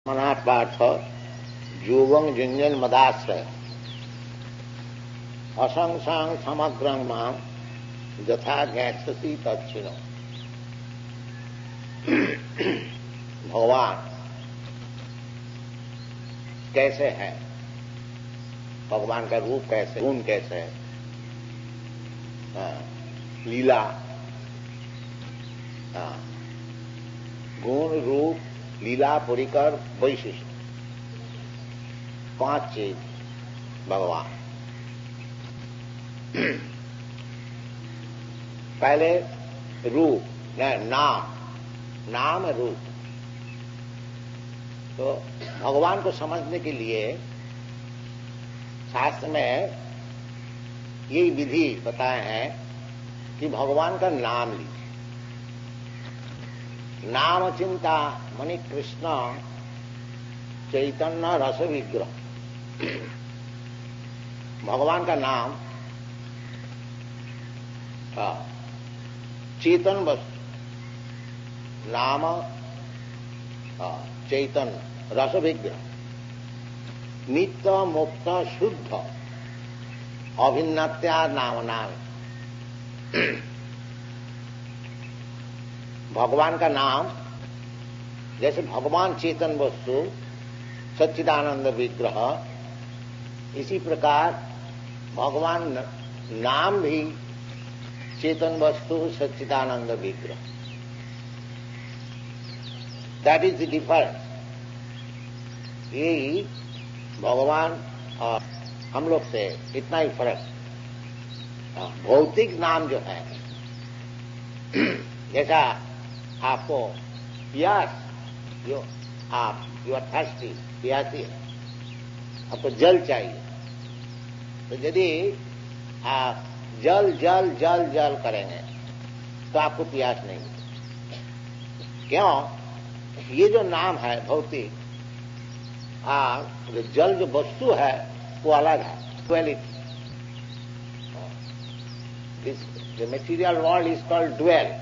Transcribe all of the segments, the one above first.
मनापाठ जुवं जुंजन मदाश्रय असंसांग समग्रं मां यथा ज्ञास्यसि तच्छिनो। भगवान कैसे है, भगवान का रूप कैसे, गुण कैसे है, लीला, गुण रूप लीला परिकर वैशिष्ट, 5 चीज भगवान। पहले रूप नाम रूप। तो भगवान को समझने के लिए शास्त्र में ये विधि बताए हैं कि भगवान का नाम लीजिए। नाम चिंता मणि कृष्ण चैतन्य रस विग्रह। भगवान का नाम चेतन वस्तु, नाम चैतन्य रस विग्रह, नित्य मुक्त शुद्ध अभिन्नत्या नाम नाम। भगवान का नाम जैसे भगवान चेतन वस्तु सच्चिदानंद विग्रह, इसी प्रकार भगवान नाम भी चेतन वस्तु सच्चिदानंद विग्रह। That is the difference. यही भगवान और हम लोग से इतना ही फर्क। भौतिक नाम जो है, जैसा आपको प्यास, जो आप यू आर थर्स्टी, प्यासी है, आपको जल चाहिए, तो यदि आप जल जल जल जल करेंगे तो आपको प्यास नहीं होगी। क्यों? ये जो नाम है भौतिक, जो जल जो वस्तु है वो अलग है, duality. The material world is called dual.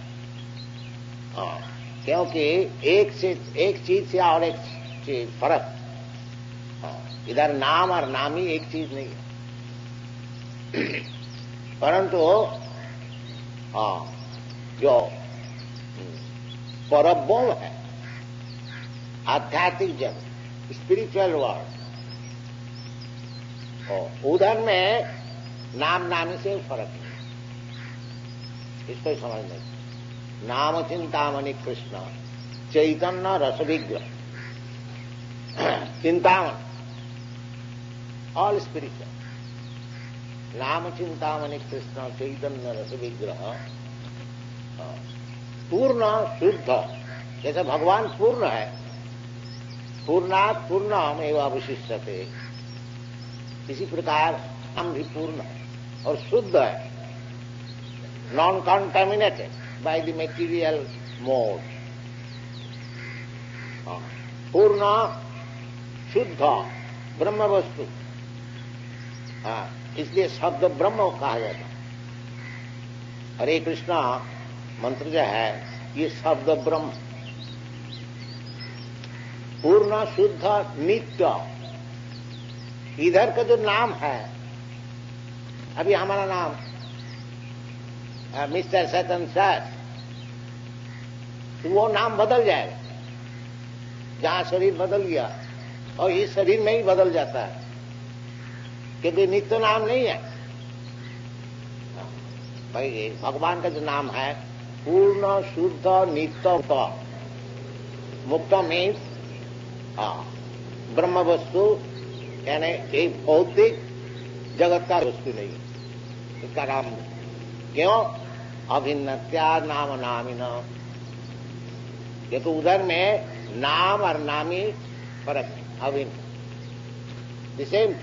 क्योंकि एक चीज से और एक चीज फर्क। इधर नाम और नामी एक चीज नहीं है, परंतु जो परब्रह्म है, आध्यात्मिक जगत, स्पिरिचुअल वर्ल्ड, उधर में नाम नामी से फर्क नहीं। इसको समझना। नाम चिंतामणि कृष्ण चैतन्य रस विग्रह। चिंतामणि ऑल स्पिरिचुअल। नाम चिंतामणि कृष्ण चैतन्य रस विग्रह, पूर्ण शुद्ध। जैसे भगवान पूर्ण है, पूर्णात् पूर्णम एवं अवशिष्यते, इसी प्रकार हम भी पूर्ण है और शुद्ध है, non contaminated by the material mode। पूर्ण शुद्ध ब्रह्म वस्तु, इसलिए शब्द ब्रह्म कहा जाता है। हरे कृष्णा मंत्र जो है ये शब्द ब्रह्म, पूर्ण शुद्ध नित्य। इधर का जो नाम है, अभी हमारा नाम मिस्टर सतन सर, वो नाम बदल जाएगा जहां शरीर बदल गया, और इस शरीर में ही बदल जाता है, क्योंकि नित्य नाम नहीं है। भाई भगवान का जो नाम है पूर्ण शुद्ध नित्य मुक्त, मीन्स ब्रह्म वस्तु, यानी एक भौतिक जगत का वस्तु नहीं, इसका नाम। क्यों? अभिन्नत्या नाम नामिना। देखो उधर में नाम और नामी फर्क नहीं, अभिन्न, द सेम।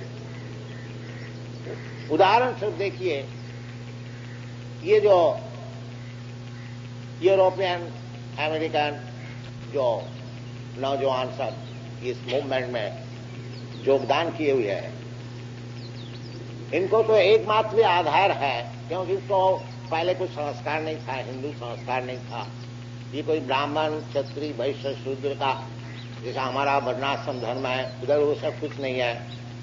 उदाहरण से देखिए, ये जो यूरोपियन अमेरिकन जो नौजवान सब इस मूवमेंट में योगदान किए हुए हैं, इनको तो एकमात्र आधार है, क्योंकि तो पहले कोई संस्कार नहीं था, हिंदू संस्कार नहीं था। ये कोई ब्राह्मण क्षत्रिय वैश्य शूद्र का जैसा हमारा वर्णाश्रम धर्म है, उधर वो सब कुछ नहीं है।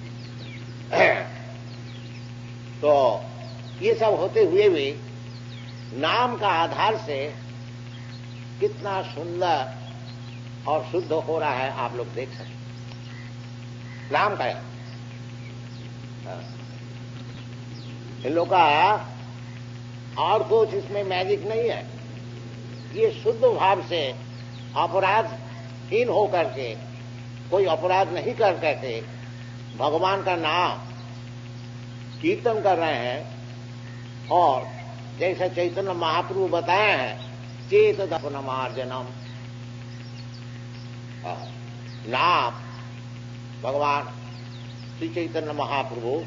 तो ये सब होते हुए भी नाम का आधार से कितना सुंदर और शुद्ध हो रहा है, आप लोग देख सकते। नाम का इन लोग का और कुछ इसमें मैजिक नहीं है। ये शुद्ध भाव से अपराधहीन होकर के, कोई अपराध नहीं कर करके भगवान का नाम कीर्तन कर रहे हैं। और जैसा चैतन्य महाप्रभु बताए हैं, चेत दर्पणमार्जनम, नाम भगवान श्री चैतन्य महाप्रभु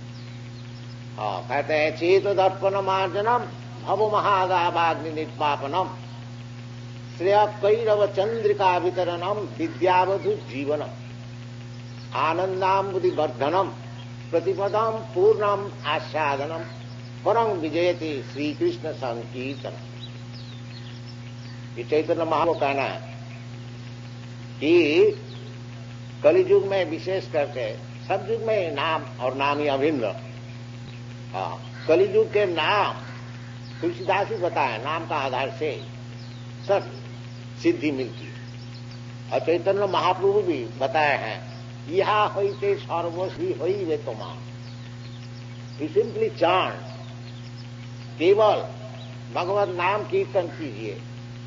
कहते हैं, चेत दर्पणमार्जनम भव महादावाग्नि निर्वापनम श्रेय कैरव चंद्रिका वितरणम विद्यावधु जीवनम आनंदाम्बुधि वर्धनम प्रतिपदम पूर्णम आस्वादनम परम विजयति श्री कृष्ण संकीर्तन। ये चैतन्य महाप्रभु कहना है कि कलियुग में विशेष करके, सब युग में नाम और नामी अभिन्न, कलियुग के नाम तुलसीदास ही बताया, नाम का आधार से सब सिद्धि मिलती है। और चैतन्य महाप्रभु भी बताए हैं, यह होते सर्वश्री होई वे तुमा, यू सिंपली चांट, केवल भगवत नाम कीर्तन कीजिए।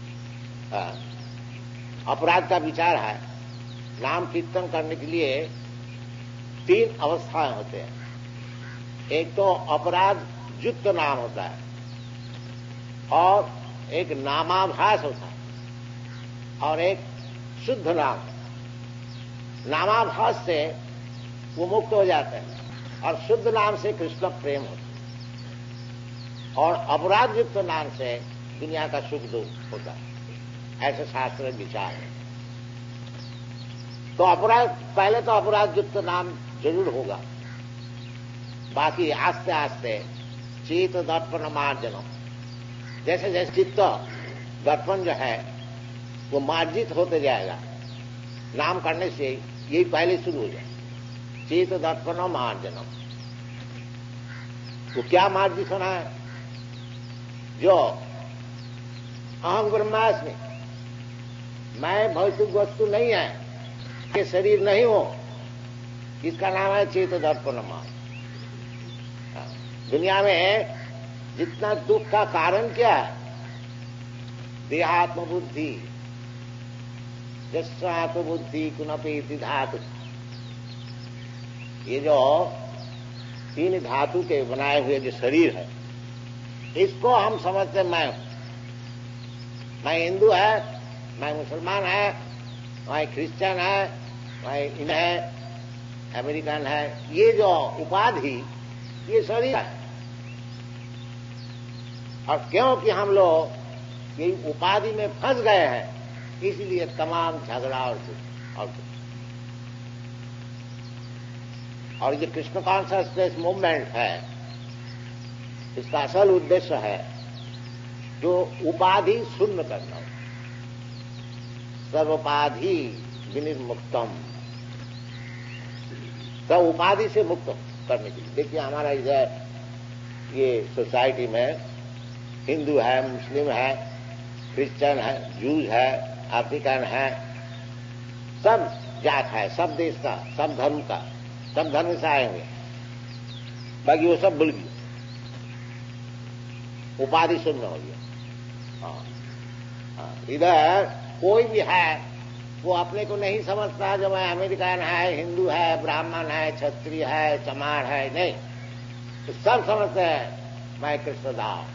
अपराध का विचार है, नाम कीर्तन करने के लिए 3 अवस्थाएं होते हैं। एक तो अपराध युक्त नाम होता है, और एक नामाभास होता है, और एक शुद्ध नाम। नामाभास से वो मुक्त हो जाते हैं, और शुद्ध नाम से कृष्ण प्रेम होता है, और अपराध युक्त नाम से दुनिया का सुख दुख होता है। ऐसे शास्त्र विचार है। तो अपराध, पहले तो अपराध युक्त नाम जरूर होगा, बाकी आस्ते आस्ते चेत दर्पण मार्जनम, जैसे जैसे चित्त दर्पण जो है वो मार्जित होते जाएगा, नाम करने से यही पहले शुरू हो जाए, चेत दर्पण मार्जनम। तो क्या मार्जित होना है? जो अहम ब्रह्मास्मि, मैं भौतिक वस्तु नहीं है, के शरीर नहीं हो, इसका नाम है चेत दर्पण मार्ग। दुनिया में जितना दुख का कारण क्या है? देहात्म बुद्धि, जस्वात्म बुद्धि कुनपेति धातु। ये जो 3 धातु के बनाए हुए जो शरीर है, इसको हम समझते मैं हिंदू है, मैं मुसलमान है, मैं क्रिश्चियन है, मैं इन है, अमेरिकन है। ये जो उपाधि, ये शरीर है। और क्योंकि हम लोग ये उपाधि में फंस गए हैं, इसलिए तमाम झगड़ा और और ये कृष्ण कॉन्शसनेस मूवमेंट है, इसका असल उद्देश्य है जो उपाधि शून्य करना, सर्वोपाधि विनिर्मुक्तम, सब उपाधि से मुक्त करने के लिए। देखिए हमारा इधर ये सोसाइटी में हिंदू है, मुस्लिम है, क्रिश्चियन है, जूज है, अफ्रीकन है, सब जात है, सब देश का, सब धर्म का, सब धर्म से आए हुए, बाकी वो सब भूल गए, उपाधि शून्य हो गया। इधर कोई भी है वो अपने को नहीं समझता जो मैं अमेरिकन है, हिंदू है, ब्राह्मण है, क्षत्रिय है, चमार है, नहीं, तो सब समझते हैं मैं कृष्णदास।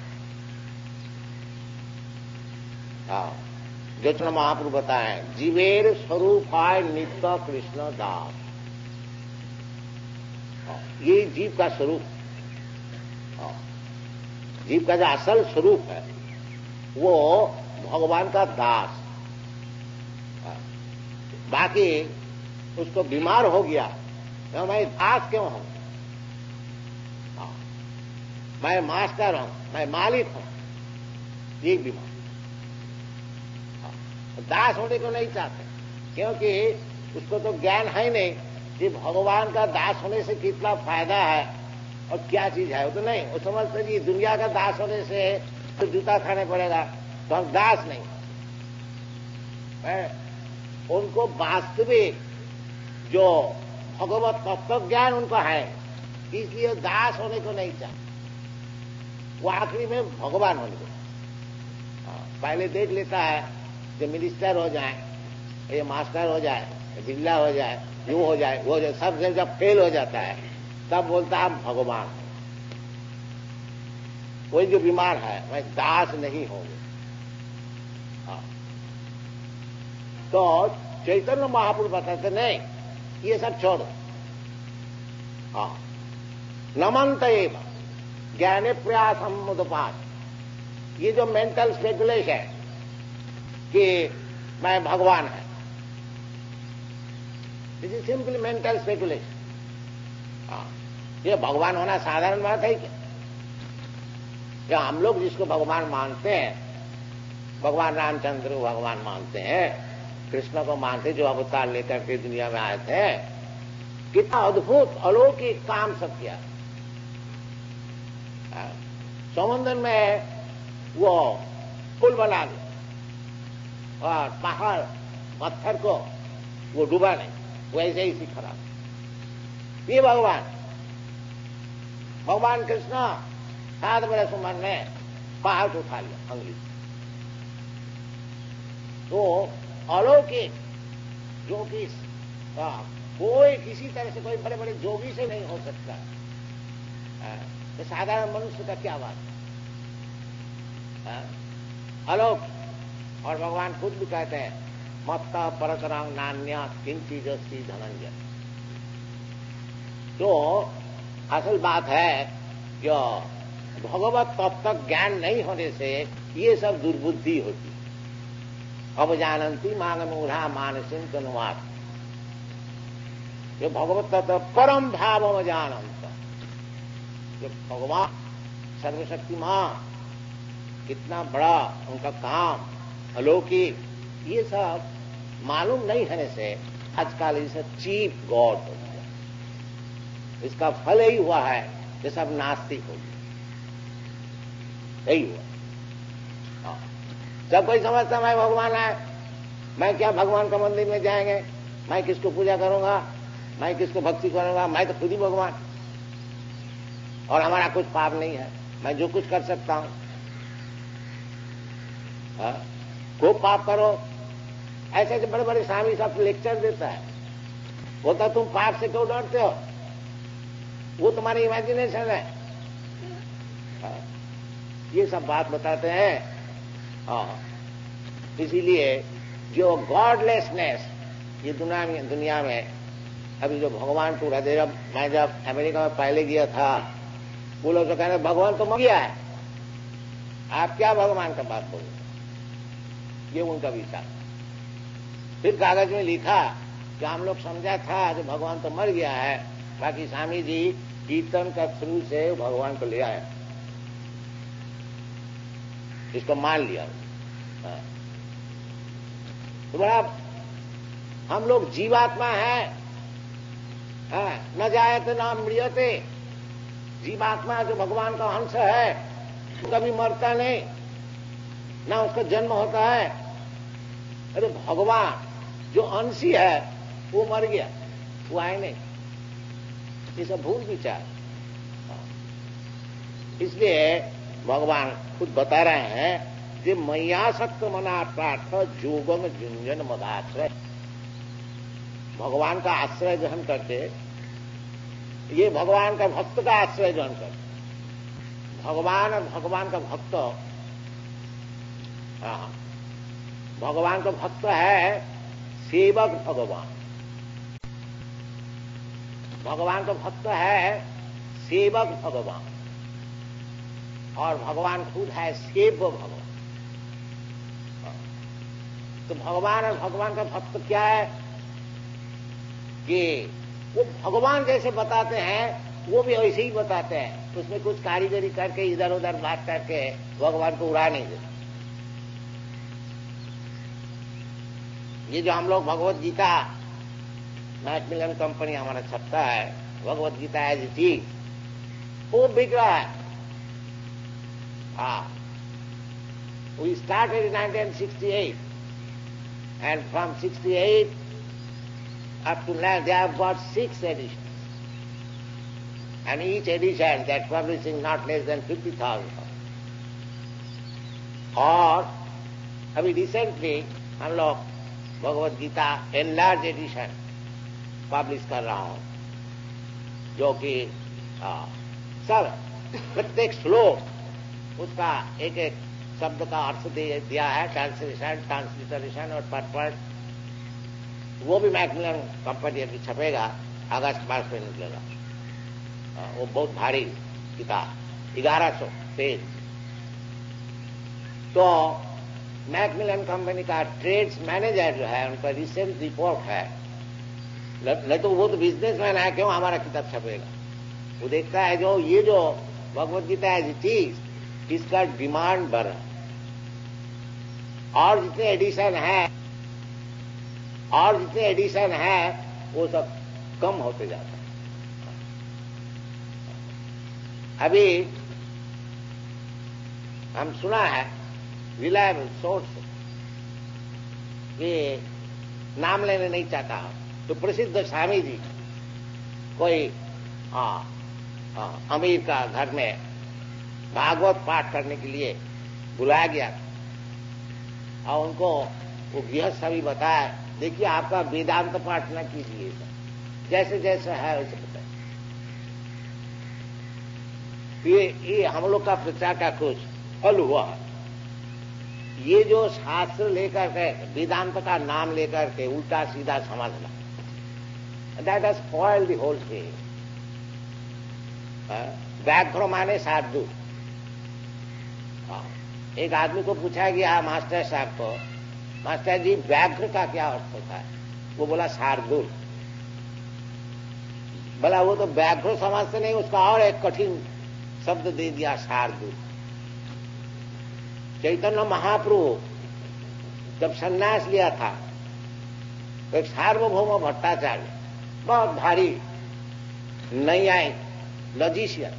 जो महाप्रभु बताए, जीवेर स्वरूप है नित्य कृष्ण दास। ये जीव का स्वरूप, जीव का जो असल स्वरूप है वो भगवान का दास। बाकी उसको बीमार हो गया, तो मैं दास क्यों हूं, मैं मास्टर हूं, मैं मालिक हूं, ये बीमार। दास होने को नहीं चाहते, क्योंकि उसको तो ज्ञान है नहीं कि भगवान का दास होने से कितना फायदा है और क्या चीज है। वो तो नहीं, वो समझते जी दुनिया का दास होने से तो जूता खाने पड़ेगा, तो हम दास नहीं है। उनको वास्तविक जो भगवत तत्व ज्ञान उनको है, इसलिए दास होने को नहीं चाहते, वो आखिरी में भगवान होने को। पहले देख लेता है जो मिनिस्टर हो जाए, ये मास्टर हो जाए, बिल्ला हो जाए, वो हो जाए, वो हो जाए, सब जब फेल हो जाता है तब बोलता है भगवान। कोई जो बीमार है मैं दास नहीं होंगे। तो चैतन्य महापुरुष बताते नहीं, ये सब छोड़ो। नमंत एव ज्ञाने प्रयासम मुदपात, ये जो मेंटल स्पेकुलेशन है कि मैं भगवान है, this is simply mental speculation. ये भगवान होना साधारण बात है क्या? हम लोग जिसको भगवान मानते हैं, भगवान रामचंद्र भगवान मानते हैं, कृष्ण को मानते जो अवतार लेकर के दुनिया में आए थे, कितना अद्भुत अलौकिक काम सब किया। समुद्र में वो पुल बना दिया और पहाड़ पत्थर को वो डूबा नहीं, वैसे ही खड़ा। ये भगवान कृष्ण 7 बरस उम्र में पहाड़ को उठा लिया अंगुली। तो अलौकिक जो कि कोई किसी तरह से कोई बड़े बड़े जोगी से नहीं हो सकता, तो साधारण मनुष्य का क्या बात है? अलौकिक। और भगवान खुद भी कहते हैं मत्ता परतरांग नान्या किंचिदस्ति धनंजय। तो असल बात है जो भगवत तत्व ज्ञान नहीं होने से ये सब दुर्बुद्धि होती। अब जानती मांग मूढ़ा मानसिन तनुवाद, जो भगवत तत्व परम भाव में जानंत, जो भगवान सर्वशक्तिमान कितना बड़ा उनका काम अलौकिक, ये सब मालूम नहीं होने से आजकल ये सब चीप गॉड हो गया। इसका फल यही हुआ है कि सब नास्तिक हो गया, यही हुआ। जब कोई समझता मैं भगवान है, मैं क्या भगवान का मंदिर में जाएंगे, मैं किसको पूजा करूंगा, मैं किसको भक्ति करूंगा, मैं तो खुद ही भगवान, और हमारा कुछ पाप नहीं है, मैं जो कुछ कर सकता हूं। खूब पाप करो, ऐसे ऐसे बड़े बड़े स्वामी सब लेक्चर देता है, बोलता तुम पाप से क्यों डरते हो, वो तुम्हारी इमेजिनेशन है। ये सब बात बताते हैं। इसीलिए जो गॉडलेसनेस ये दुनिया में अभी जो भगवान टूरा दे, मैं जब अमेरिका में पहले गया था, वो लोग तो कहने भगवान तो मर गया है, आप क्या भगवान का बात बोल, ये उनका विचार। फिर कागज में लिखा कि हम लोग समझा था कि भगवान तो मर गया है, बाकी स्वामी जी कीर्तन का थ्रू से भगवान को ले आया, इसको मान लिया। तो बड़ा हम लोग जीवात्मा है, न जायते न मृत्यते। जीवात्मा जो भगवान का अंश है कभी मरता नहीं, ना उसका जन्म होता है। अरे भगवान जो अंशी है वो मर गया, वो आए नहीं, ये सब भूल विचार। इसलिए भगवान खुद बता रहे हैं कि मैयासक्त मना प्रार्थ जोगम जुंजन मदाश्रय। भगवान का आश्रय ग्रहण करके, ये भगवान का भक्त का आश्रय ग्रहण करके, भगवान और भगवान का भक्त, भगवान का भक्त है सेवक भगवान, भगवान का भक्त है सेवक भगवान, और भगवान खुद है सेव भगवान। तो भगवान और भगवान का भक्त क्या है कि वो भगवान जैसे बताते हैं वो भी वैसे ही बताते हैं, उसमें कुछ कारीगरी करके इधर उधर बात करके भगवान को उड़ा नहीं देते। ये जो हम लोग भगवत गीता मैकमिलन कंपनी हमारा छपता है, Bhagavad Gita as it is, वो बिक रहा है। We started in 1968, and from 68 up to now they have got 6 editions. And each edition they are publishing not less than 50,000. और अभी रिसेंटली हम लोग Bhagavad Gita enlarge edition publish कर रहा हूं, जो कि सब प्रत्येक श्लोक उसका एक एक शब्द का अर्थ दिया है, ट्रांसलिटरेशन और परपर्ट। वो भी मैकमिलन कंपनी अभी छपेगा, अगस्त मास में निकलेगा। वो बहुत भारी किताब, 1100 पेज। तो मैकमिलन कंपनी का ट्रेड्स मैनेजर जो है, उनका रिसेंट रिपोर्ट है, नहीं तो वो तो बिजनेसमैन है, क्यों हमारा किताब छपेगा। वो देखता है जो ये जो Bhagavad Gita as it is, इसका डिमांड बढ़ रहा है, और जितने एडिशन है वो सब कम होते जाता है। अभी हम सुना है रिलायबल सोर्स, ये नाम लेने नहीं चाहता, तो प्रसिद्ध स्वामी जी कोई अमीर का घर में भागवत पाठ करने के लिए बुलाया गया, और उनको वो गृहस्थ अभी बताया, देखिए आपका वेदांत पाठ न कीजिए, जैसे जैसे है वैसे बताए। ये हम लोग का प्रचार का कुछ फल हुआ। ये जो शास्त्र लेकर के, वेदांत का नाम लेकर के उल्टा सीधा समझना, that has spoiled the whole thing. व्याघ्र माने साधु। एक आदमी को पूछा गया मास्टर साहब को, मास्टर जी व्याघ्र का क्या अर्थ होता है? वो बोला शार्दूल। बोला वो तो व्याघ्र समझते नहीं, उसका और एक कठिन शब्द दे दिया, शार्दूल। चैतन्य महाप्रभु जब सन्यास लिया था, तो एक सार्वभौम भट्टाचार्य, बहुत भारी नैयायिक लॉजिशियन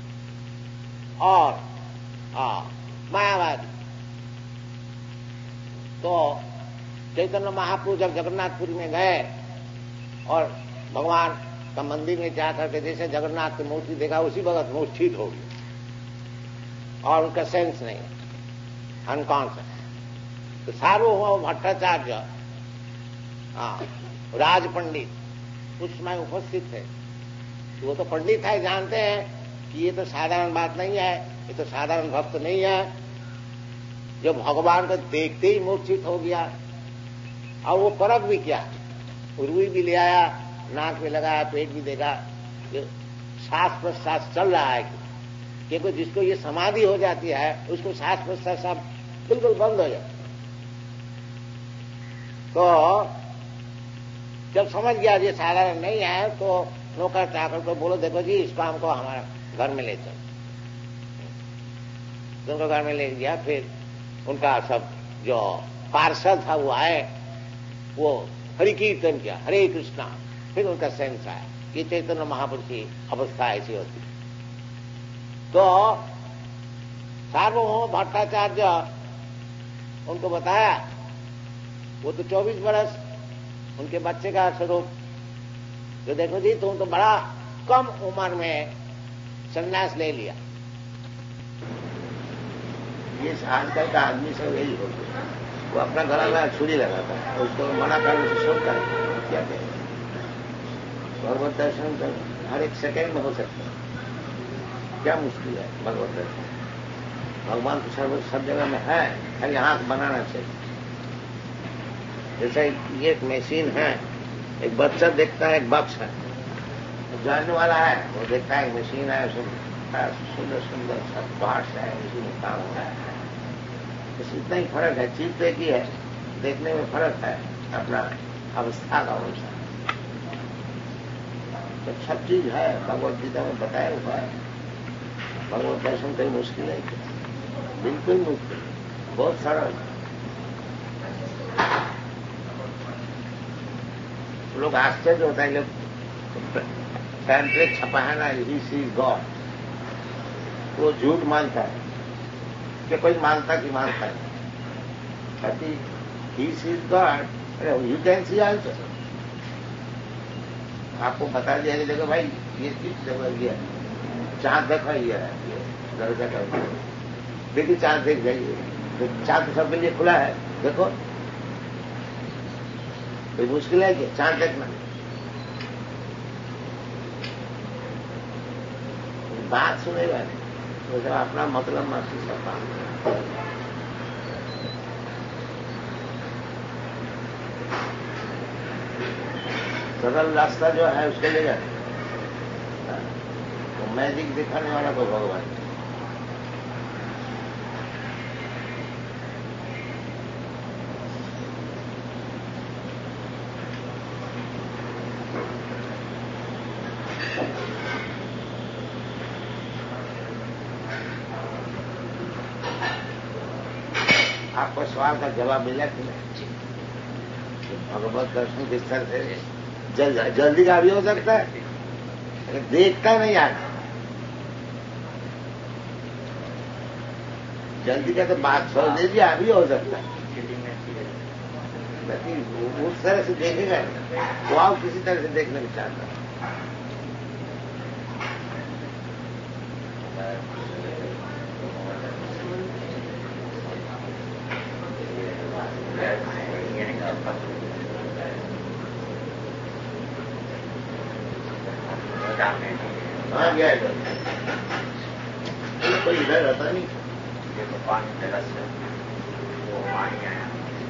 और मायावादी, तो चैतन्य महाप्रभु जब जगन्नाथपुरी में गए और भगवान का मंदिर में जाकर के जैसे जगन्नाथ की मूर्ति देखा, उसी वक्त मूर्ति ठीक हो गई, और उनका सेंस नहीं, अनकॉन्शियस। तो सार्वभौम भट्टाचार्य राज पंडित उस समय उपस्थित थे। तो वो तो पंडित है, जानते हैं कि ये तो साधारण बात नहीं है, ये तो साधारण भक्त नहीं है, जो भगवान को देखते ही मूर्छित हो गया। और वो परख भी किया, रुई भी ले आया, नाक में लगाया, पेट भी देखा, सांस प्रश्वास चल रहा है, क्योंकि जिसको ये समाधि हो जाती है उसको सांस प्रश्वास सब बिल्कुल बंद हो जाता। तो जब समझ गया ये साधारण नहीं है, तो नौकर चाकर को बोलो, देखो जी इसको हमको हमारा घर में ले चलो। उनको घर में ले गया। फिर उनका सब जो पार्षद था वो आए, वो हरि कीर्तन किया, हरे कृष्णा। फिर उनका सेंस आया कि चैतन्य महापुरुष की अवस्था ऐसी होती। तो सार्वभौम भट्टाचार्य उनको बताया, वो तो 24 बरस उनके बच्चे का स्वरूप, जो देखो जी तुम तो बड़ा कम उम्र में संन्यास ले लिया। ये आजकल का आदमी सब यही हो गया, वो अपना गला में छुरी लगाता है, उसको मना करने से सब कर क्या कहें। भगवत दर्शन तो हर एक सेकेंड में हो सकता है, क्या मुश्किल है भगवत दर्शन। भगवान तो सब जगह में है, खाली आंख बनाना चाहिए। जैसे ये एक मशीन है, एक बच्चा देखता है एक बक्स है, जानने वाला है, वो देखता है एक मशीन है, सुंदर सुंदर सब पार्ट्स है, इसी में काम हो रहा है। बस इतना ही फर्क है, चीज तो एक ही है, देखने में फर्क है अपना अवस्था का अनुसार। तो सब चीज है भगवत गीता में बताया हुआ है। भगवत दर्शन कहीं मुश्किल है, बिल्कुल मुश्किल, बहुत सरल। लोग आश्चर्य होता है, लोग पैम्पलेट छपा है ना, ही सीज गॉड, वो झूठ मानता है कि कोई मानता कि मानता है, कहती he sees God, you can see also. आपको बता दिया कि देखो भाई ये चीज जगह ये चांद देखो, ये दरवाजा का देखिए चांद देख जाइए, तो चांद सबके लिए खुला है, देखो कोई मुश्किल है कि चांद देखना। बात सुनेगा नहीं, तो अपना मतलब महसूस करता। सरल रास्ता जो है उसके ले जाए, तो मैजिक दिखाने वाला तो भगवान। आपको सवाल का जवाब मिला कि नहीं? भगवत दर्शन किस तरह से जल्दी का भी हो सकता है, लेकिन देखता नहीं आदमी। जल्दी का तो बात छोड़ दीजिए, अभी हो सकता है, लेकिन उस तरह से देखेगा वो आप किसी तरह से देखने की चाहता है। हाँ गया है, कोई इधर रहता नहीं, ये तो पानी तरस है, वो पानी आया।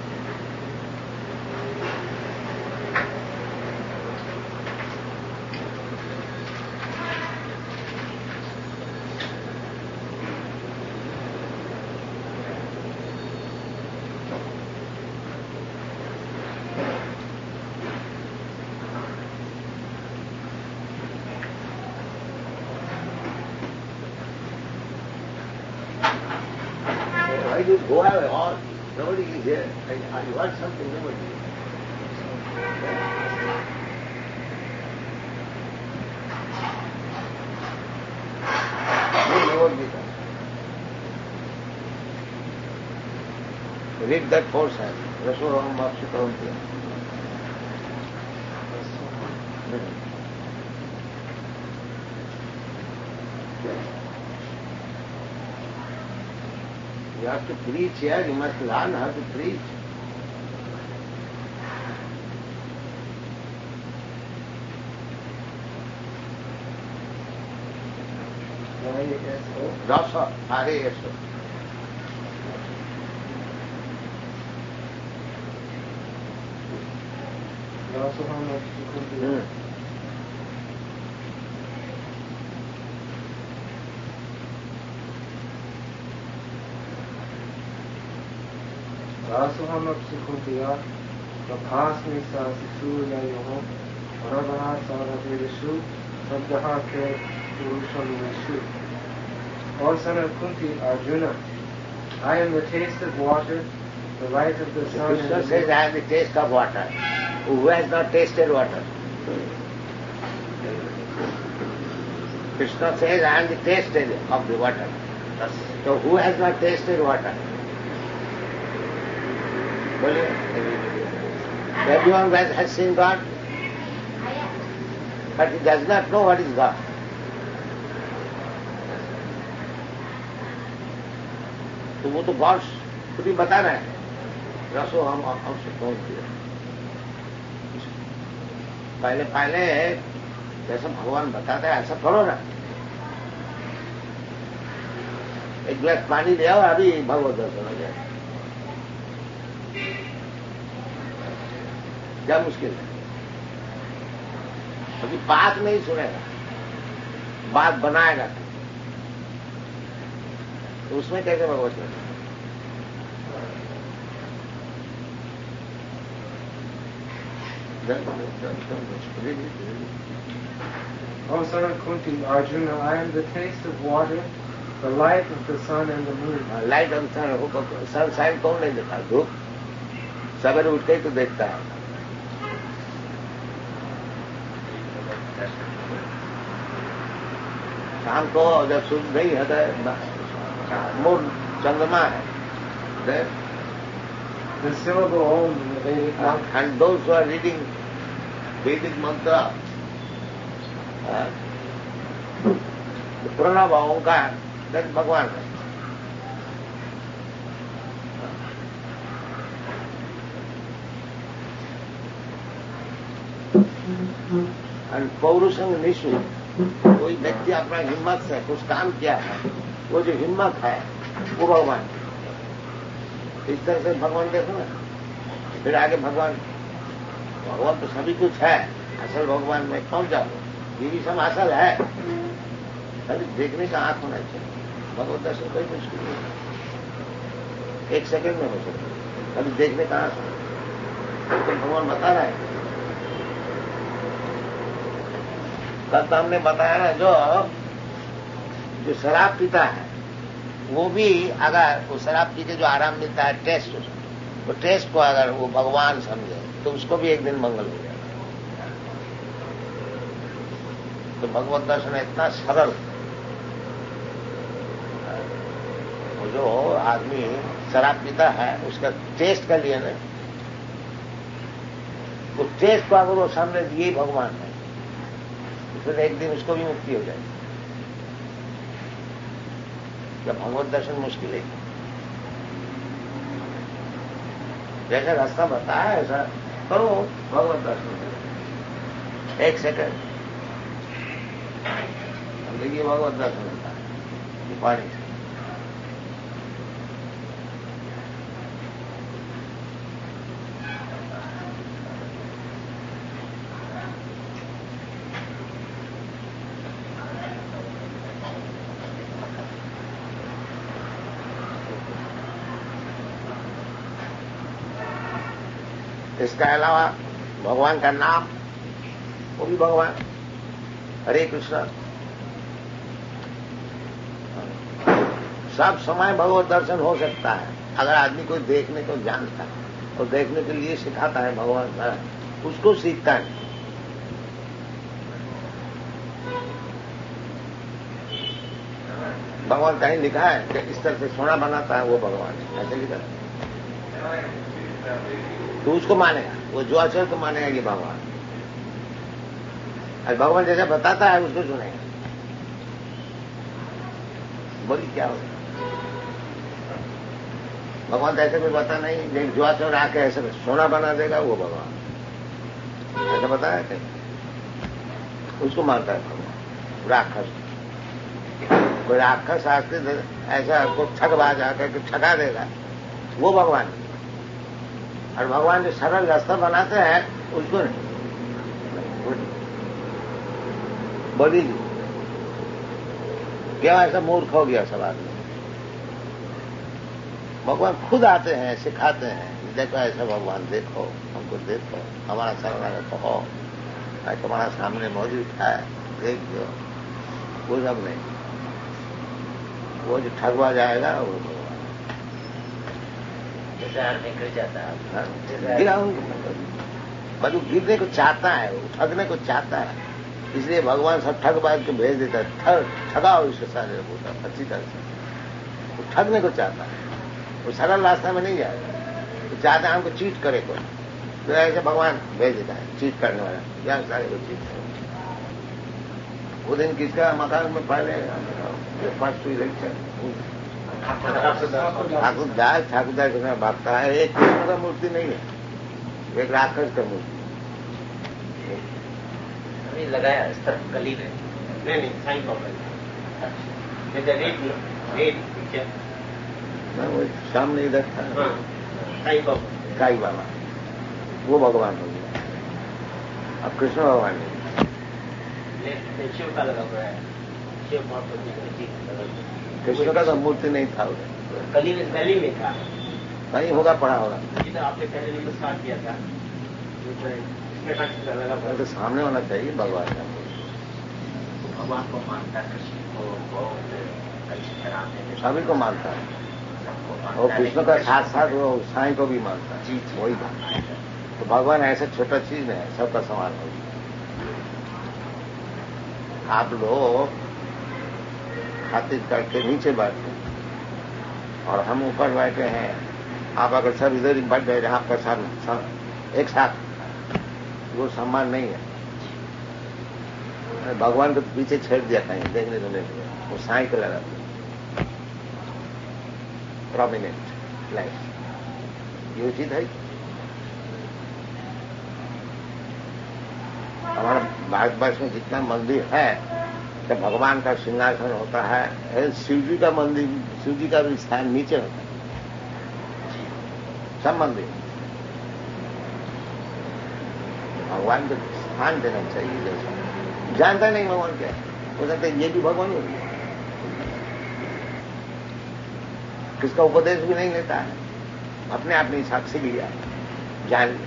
Why do you go away? All nobody is here. I want something, nobody is. Read that four signs. Rasoram Mapsikaranti. You have to preach here, you must learn how to preach. Rasa, Hare Yeso. Rasuham Psikuntiya, Prabhasmi Sasisurya Yoho, Ravaha Saravirishu, Sabdaha Ke Purusham Vishu. O son of Kunti, Arjuna, I am the taste of water, the light of the sun. Krishna says, I am the taste of water. Who has not tasted water? Krishna says, I am the taste of the water. So who has not tasted water? Everyone has seen God, but he does not know what is God. तो वो तो God खुद ही बता रहे हैं, रसो हमसे कौन किया। पहले पहले जैसा भगवान बताता है ऐसा करो ना, एक गिलास पानी ले आओ, अभी भगवत दर्शन हो जाए। क्या मुश्किल है? अभी बात नहीं सुनेगा, बात बनाएगा, तो उसमें कैसे भगवत दर्शन? O son of Kunti, Arjuna, I am the taste of water, the light of the sun and the moon. Light of the sun, sun shine कौन नहीं देखता? धूप सवेरे उठ के तो देखता है, शाम को जब सूर्य नहीं है मूल चंद्रमा है, the syllable Om in the Vedic month. And those who are reading Vedic mantra, the Pranava Omkar, that's Bhagavan. And पौरुषंग Nishu, कोई व्यक्ति अपना हिम्मत से कुछ काम किया है, वो जो हिम्मत है वो भगवान। इस तरह से भगवान देखो ना, फिर आगे भगवान तो सभी कुछ है, असल भगवान में पहुंच जाओ, ये भी सब असल है, अभी देखने का आंख होना चाहिए। भगवत दर्शन कोई मुश्किल नहीं, 1 सेकंड में हो सकता, अभी देखने का आंख तो भगवान बता रहा है। कल तो हमने बताया ना, जो शराब पीता है वो भी अगर वो शराब पी के जो आराम मिलता है टेस्ट, वो टेस्ट को अगर वो भगवान समझे तो उसको भी एक दिन मंगल हो जाएगा। तो भगवत दर्शन इतना सरल, वो जो आदमी शराब पीता है उसका टेस्ट कर लिए ना, वो टेस्ट को अगर वो समझे यही भगवान है, फिर एक दिन उसको भी मुक्ति हो जाएगी। जब भगवत दर्शन मुश्किल है, जैसा रास्ता बताया ऐसा करो, भगवत दर्शन 1 सेकंड देखिए, भगवत दर्शन होता है पानी से। इसके अलावा भगवान का नाम, वो भी भगवान, हरे कृष्ण, सब समय भगवत दर्शन हो सकता है अगर आदमी को देखने को जानता है और देखने के लिए सिखाता है भगवान का, उसको सीखता है। भगवान कहीं लिखा है कि इस तरह से सोना बनाता है वो भगवान, ऐसे लिखा है तो उसको मानेगा, वो जो अचल तो मानेगा ये भगवान। और भगवान जैसा बताता है उसको सुनेगा। बोली क्या हो, भगवान तो ऐसे कोई बता नहीं, लेकिन जो अचल आके ऐसे सोना बना देगा वो भगवान, ऐसा बताया कहीं, उसको मानता है भगवान। राक्षस, कोई राक्षस आके ऐसा आपको ठगबाज आकर ठगा देगा वो भगवान। और भगवान जो सरल रास्ता बनाते हैं उसको नहीं। बोली जी क्या ऐसा मूर्ख हो गया सब आदमी? भगवान खुद आते हैं, सिखाते हैं, देखो ऐसा भगवान, देखो हमको, देखो हमारा शरण हो, तुम्हारा सामने मौजूद है, देख दो। वो सब नहीं, वो जो ठगवा जाएगा वो जैसे आदमी गिर जाता है, गिरा बल्कि गिरने को चाहता है, वो ठगने को चाहता है, इसलिए भगवान सब ठगबाज को भेज देता है। ठगाओ इसके सारे होता अच्छी तरह से, वो ठगने को चाहता है, वो सरल रास्ता में नहीं जाएगा, तो चाहता है हमको चीट करे को, तो ऐसे भगवान भेज देता है चीट करने वाला, या सारे को चीट करे। वो दिन किसका मकान में पहले फर्स्ट हुई लेक्चर, ठाकुरदास के साथ भागता है। एक कृष्ण का मूर्ति नहीं है, एक राक्षस का मूर्ति अभी लगाया इस तरफ गली में, नहीं साईं बाबा वो सामने इधर था, साईं बाबा, साईं बाबा, वो भगवान हो गया। अब कृष्ण भगवान नहीं, शिव का लगा हुआ है, शिव महाप्रभु कृष्ण का तो मूर्ति नहीं था उधर, गली में था, कहीं होगा, पड़ा होगा। तो आपने पहले दिन स्टार्ट किया था, इसमें लगा हुआ तो सामने होना चाहिए भगवान का। भगवान को मानता है, कृष्ण को बहुत अच्छी तरह से सभी को मानता है, सबको मानता और है, कृष्ण का साथ साथ वो साईं को भी मानता है। जी वही बात है। तो भगवान ऐसा छोटा चीज नहीं है, सबका समान होगी। आप लोग खातिर करके नीचे बैठे और हम ऊपर बैठे हैं, आप अगर सब इधर ही बैठ गए आपका सर एक साथ, वो सम्मान नहीं है। भगवान को पीछे छेड़ दिया कहीं देखने को नहीं, वो साई को लगा प्रोमिनेंट लाइफ, ये उचित है। हमारे भारतवर्ष में जितना मंदिर है, जब भगवान का सिंहासन होता है, शिव जी का मंदिर, शिव जी का भी स्थान नीचे होता है, सब मंदिर। भगवान को स्थान देना चाहिए। जैसा जानता नहीं भगवान क्या है, हो सकता है ये भी भगवान हो, किसका उपदेश भी नहीं लेता है, अपने आप नहीं साक्षी लिया, जान लिया।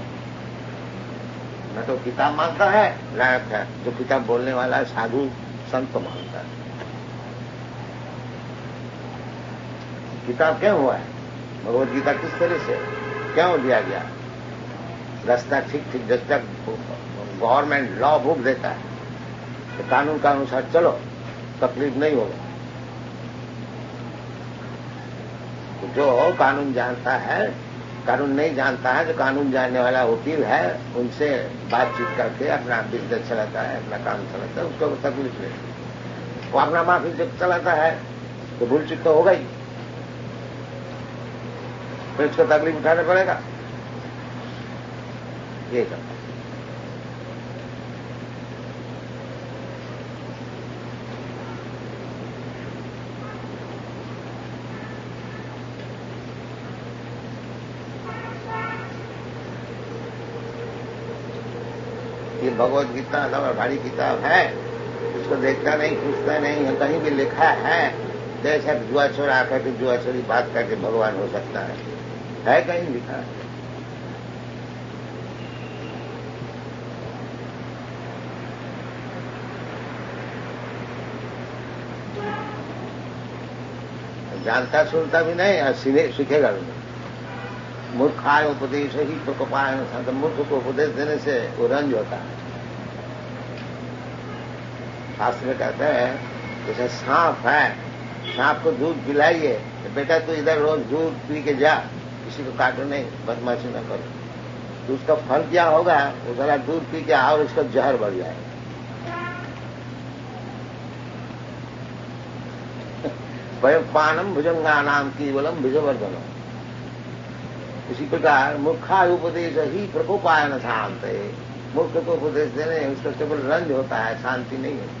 न तो किताब मानता है, लायक है जो किताब बोलने वाला साधु संत को मानता है। किताब क्यों हुआ है, भगवत गीता किस तरह से क्यों दिया गया? रास्ता ठीक ठीक जब तक गवर्नमेंट लॉ बुक देता है तो कानून का अनुसार चलो, तकलीफ नहीं होगा। तो जो कानून जानता है, कानून नहीं जानता है, जो कानून जानने वाला वकील है, उनसे बातचीत करके अपना बिजनेस चलाता है, अपना काम चलाता है, उसको तकलीफ नहीं। वो अपना माफी जब चलाता है तो भूल चूक तो होगा ही, फिर उसको तकलीफ उठाना पड़ेगा। ये सब ये भगवत गीता अथवा भारी किताब है, उसको देखता नहीं, पूछता नहीं, कहीं भी लिखा है जैसा जुआ चोर आकर के जुआ चोरी बात करके भगवान हो सकता है कहीं लिखा? जानता सुनता भी नहीं और सीखेगा भी नहीं। मूर्खाय उपदेश ही प्रकोपाय, मूर्ख को उपदेश देने से वो रंज होता है। शास्त्र में कहते हैं जैसे सांप है, सांप को दूध पिलाइए तो बेटा तू इधर रोज दूध पी के जा, किसी को काटो नहीं, बदमाशी न करो, तो उसका फल क्या होगा? वो जरा दूध पी के और उसका जहर बढ़ जाएगा। पानम भुजंगा नाम केवलम भुजवर्धनम। इसी प्रकार मूर्खा उपदेश ही प्रकोपायन शांत है। मूर्ख को उपदेश देने उसका केवल रंज होता है, शांति नहीं होती।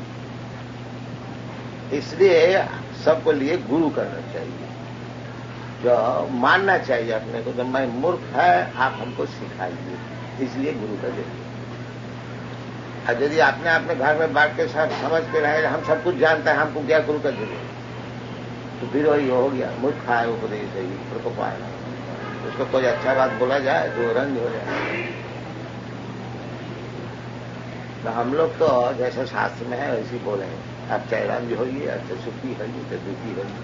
इसलिए सबको लिए गुरु करना चाहिए, जो मानना चाहिए अपने को, जब मैं मूर्ख है आप हमको सिखाइए, इसलिए गुरु का जरूरी। और यदि अपने अपने घर में बैठ के सब समझ के रहे हम सब कुछ जानते हैं, हमको क्या गुरु का जरूरी, तो फिर वही हो गया मूर्ख है उपदेश है प्रकोपायन। उसको कोई अच्छा बात बोला जाए तो रंज हो जाए। तो हम लोग तो जैसे शास्त्र में है वैसे बोले, आप चाहे रंज होइए, अच्छा सुखी होइए, चाहे दुखी होइए।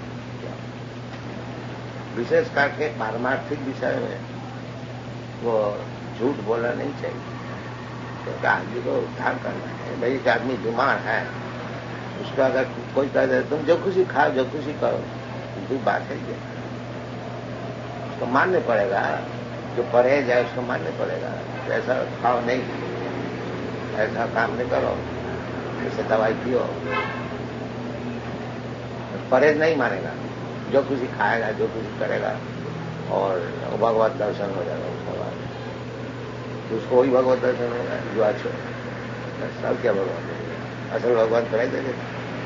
विशेष करके पारमार्थिक विषय में वो झूठ बोलना नहीं चाहिए, क्योंकि आदमी को उद्धार करना है। भाई एक आदमी बीमार है, उसका अगर कोई कह दे तुम जो खुशी खाओ, जो खुशी करो, तो बात है ये, उसको मानने पड़ेगा। जो परहेज है उसको मानने पड़ेगा। ऐसा खाओ नहीं, ऐसा काम नहीं करो, ऐसे दवाई पियो, परहेज नहीं मानेगा, जो खुशी खाएगा, जो खुशी करेगा, और भगवत दर्शन हो जाएगा उसके बाद। तो उसको वही भगवत दर्शन होगा जो अच्छा सब क्या भगवान असल भगवान कराई देंगे।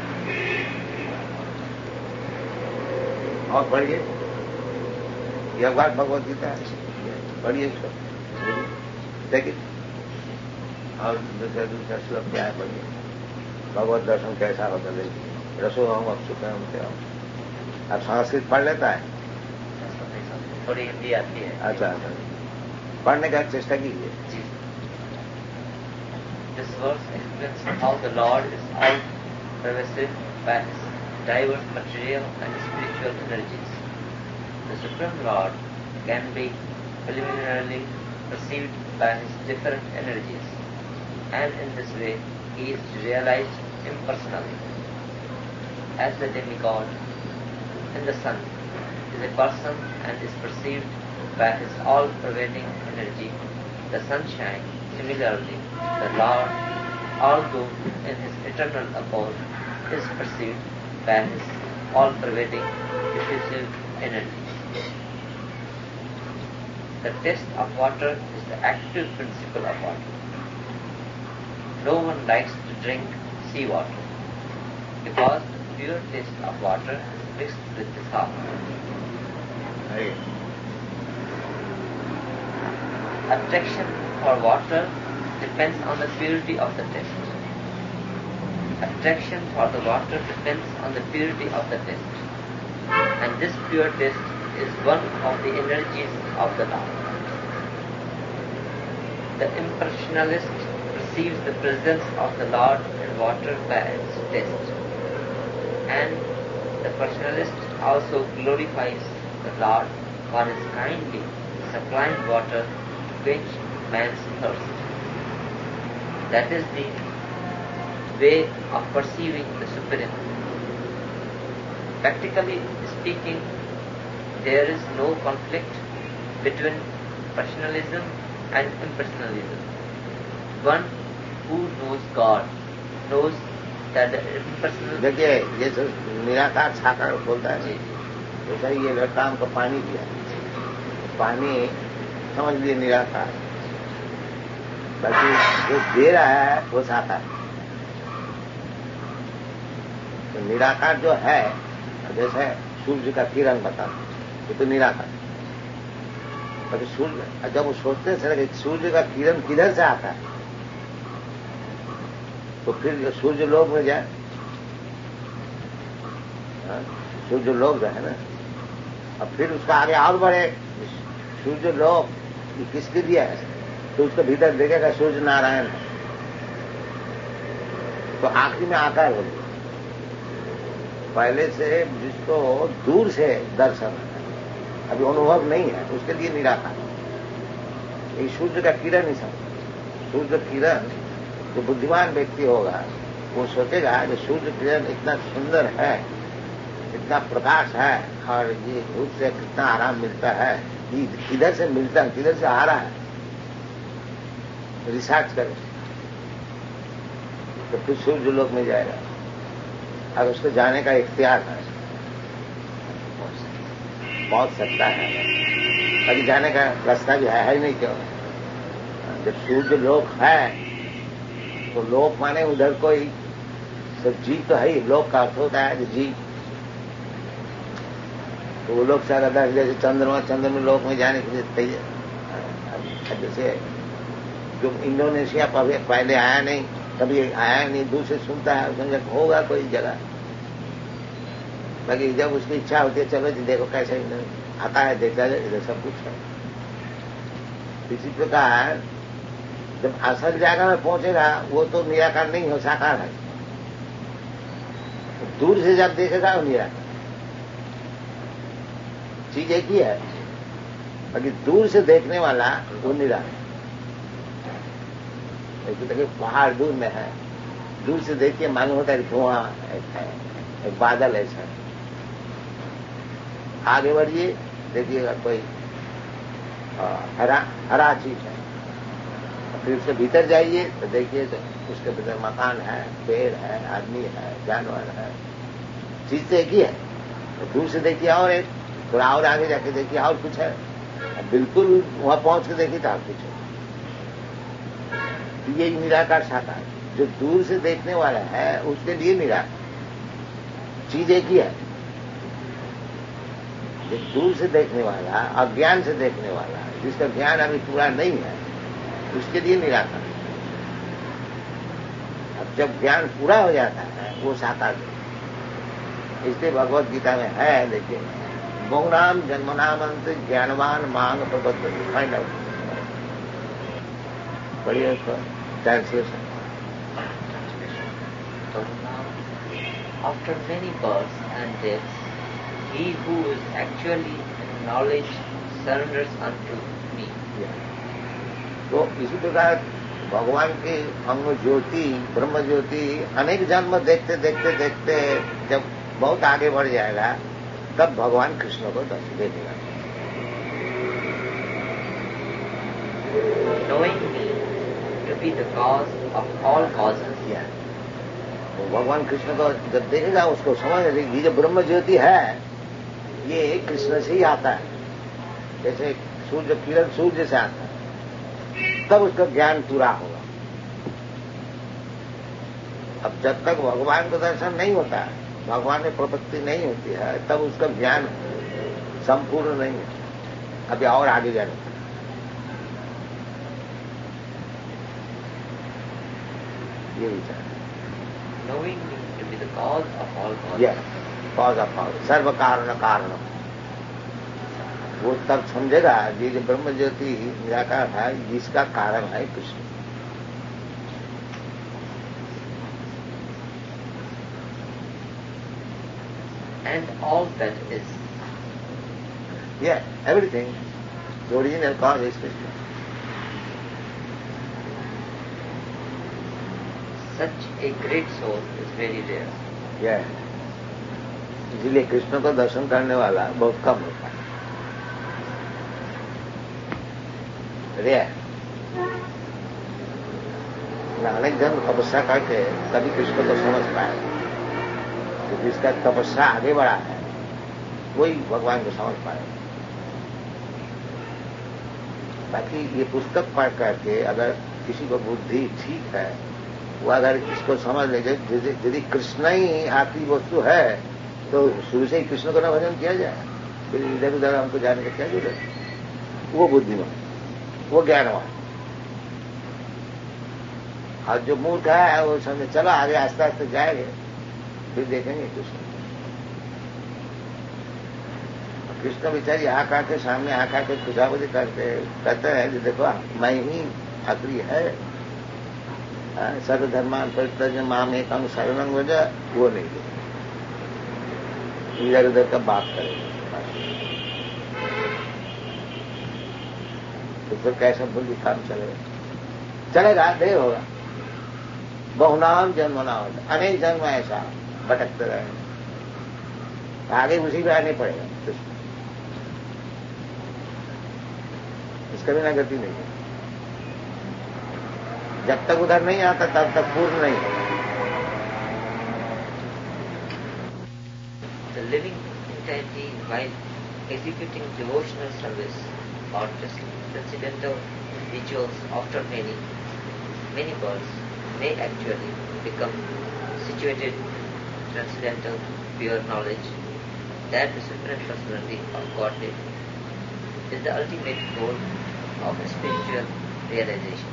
और पढ़िए यह बात भगवत गीता है, पढ़िए इसको, देखिए। और दूसरा श्लोक क्या है, पढ़िए भगवत दर्शन कैसा होता देखिए। रसो हम अब सुख हम क्या। आप संस्कृत पढ़ लेता है? थोड़ी हिंदी आती है। अच्छा, पढ़ने का चेष्टा कीजिए। This verse explains how the Lord is all pervasive by his diverse material and spiritual energies. The Supreme Lord can be preliminarily perceived by his different energies, and in this way he is realized impersonally. as the demigod in the sun is a person and is perceived by his all-pervading energy, the sunshine, similarly, the Lord, although in his eternal abode, is perceived by his all-pervading diffusive energy. The taste of water is the active principle of water. No one likes to drink seawater because the pure taste of water is mixed with the salt. Attraction for water depends on the purity of the taste. Attraction for the water depends on the purity of the taste. And this pure taste is one of the energies of the Lord. The impressionalist perceives the presence of the Lord in water by its taste. And the personalist also glorifies the Lord for his kindly supplying water to quench man's thirst. That is the way of perceiving the Supreme. Practically speaking, there is no conflict between personalism and impersonalism. One who knows God knows that the impersonal... देखिए, ये जो निराकार साकार बोलता है, जैसा ये लड़का हमको पानी दिया, पानी समझ लिए निराकार, बाकी जो दे रहा है वो साकार। तो निराकार जो है, जैसे सूर्य का किरण बताना, ये तो निराकार। बाकी सूर्य, जब वो सोचते हैं कि सूर्य का किरण किधर से आता है, तो फिर सूर्य लोक में जाए, सूर्य लोक जो है ना, अब फिर उसका आगे और बढ़े, सूर्य लोक किसके लिए है, तो उसके भीतर देखेगा सूर्य नारायण है, तो आखिरी में आकार हो गया। पहले से जिसको दूर से दर्शन है, अभी अनुभव नहीं है, उसके लिए निराकार। ये सूर्य का किरण ही समझ, सूर्य किरण जो बुद्धिमान व्यक्ति होगा वो सोचेगा कि सूर्य किरण इतना सुंदर है, इतना प्रकाश है, और ये धूप से कितना आराम मिलता है, ये किधर से मिलता है, किधर से आ रहा है, रिसर्च करे तो फिर सूर्य लोक में जाएगा। अगर उसको जाने का इख्तियार है, बहुत सकता है, अभी जाने का रास्ता भी है ही नहीं। क्यों? जब सूर्य लोक है तो लोक माने उधर कोई सब जी तो है ही, लोक का अर्थ होता है जी, तो वो लोग सारा दस जैसे चंद्रमा लोक में जाने के लिए तैयार। जैसे जो इंडोनेशिया पहले आया नहीं, कभी आया नहीं, दूसरे सुनता है, समझे होगा कोई जगह, बाकी जब उसकी इच्छा होती है चलो जी देखो कैसे आता है, देखा जाए इधर सब कुछ है। इसी प्रकार जब असल जगह में पहुंचेगा वो तो निराकार नहीं हो, साकार है। तो दूर से जब देखेगा वो निराकार, चीज एक ही है, बाकी दूर से देखने वाला वो निराकार। देखिए पहाड़ दूर में है, दूर से देखिए मालूम होता है कि धुआं एक बादल ऐसा है। आगे बढ़िए देखिएगा कोई हरा चीज है, फिर उसके भीतर जाइए तो देखिए तो उसके भीतर मकान है, पेड़ है, आदमी है, जानवर है, चीज तो एक ही है। तो दूर से देखिए और एक, थोड़ा और आगे जाके देखिए और कुछ है, बिल्कुल वहां पहुंच के देखिए तो और कुछ है। ये निराकार साकार, जो दूर से देखने वाला है उसके लिए निराकार, चीज एक ही है। जो दूर से देखने वाला, अज्ञान से देखने वाला, जिसका ज्ञान अभी पूरा नहीं है, उसके लिए निराकार। अब जब ज्ञान पूरा हो जाता है वो साकार है। इसलिए भगवत गीता में है, देखिए गौणाम जन्मनामंत ज्ञानवान मांग प्रबद्ध, फाइंड आउट। पढ़िए उसको translation. After many births and deaths, he who is actually in knowledge surrenders unto me. तो इसी प्रकार भगवान की अंग ज्योति, ब्रह्म ज्योति, अनेक जन्म देखते देखते देखते जब बहुत आगे बढ़ जाएगा, तब भगवान कृष्ण को दर्शन देगा। Knowing me to be the cause of all causes. वो भगवान कृष्ण को जब देखेगा उसको समझ ये जो ब्रह्म ज्योति है ये कृष्ण से ही आता है, जैसे सूर्य किरण सूर्य से आता है, तब उसका ज्ञान पूरा होगा। अब जब तक भगवान का दर्शन नहीं होता है, भगवान में प्रपत्ति नहीं होती है, तब उसका ज्ञान संपूर्ण नहीं है। अभी और आगे जाने ये विचार। Knowing me to be the cause of all causes. Yes, cause of all, सर्व कारण कारण। वो तब समझेगा ये जो ब्रह्म ज्योति निराकार है जिसका कारण है Krishna. And all that is. Yeah, everything. The original cause is Krishna. Such a great soul is very rare. Yeah. इसलिए कृष्ण को दर्शन करने वाला बहुत कम होता है। रेयर। अनेक जन तपस्या करके तभी कृष्ण को समझ पाए, तो जिसका तपस्या आगे बढ़ा है वही भगवान को समझ पाए। बाकी ये पुस्तक पढ़ करके अगर किसी को बुद्धि ठीक है, वो अगर इसको समझ ले, यदि कृष्ण ही आखिरी वस्तु है तो शुरू से ही कृष्ण को न भजन किया जाए, फिर इधर उधर हमको जाने का क्या जरूरत है। वो बुद्धिमान, वो ज्ञानवान। और जो मूर्ख है वो समझे चलो आगे आस्ते आस्ते जाएंगे, फिर देखेंगे कृष्ण। कृष्ण बेचारी आका के सामने आका के खुशाबदी कहते हैं कि देखो मैं ही आखिरी है, सर्वधर्मान परित्यज्य माम एकम शरणं व्रज, वो नहीं दे, इधर उधर का बात करेगा तो फिर कैसा बुद्धि काम चलेगा देर होगा। बहुनाम जन्म ना हो, अनेक जन्म ऐसा भटकते रहेंगे, आगे उसी में आने पड़ेगा। इसका बिना गति नहीं है। जब तक उधर नहीं आता तब तक पूर्ण नहीं होगा। The living entity, while executing devotional service or transcendental rituals after many births, may actually become situated transcendental pure knowledge that the Supreme Personality of Godhead is the ultimate goal of spiritual realization.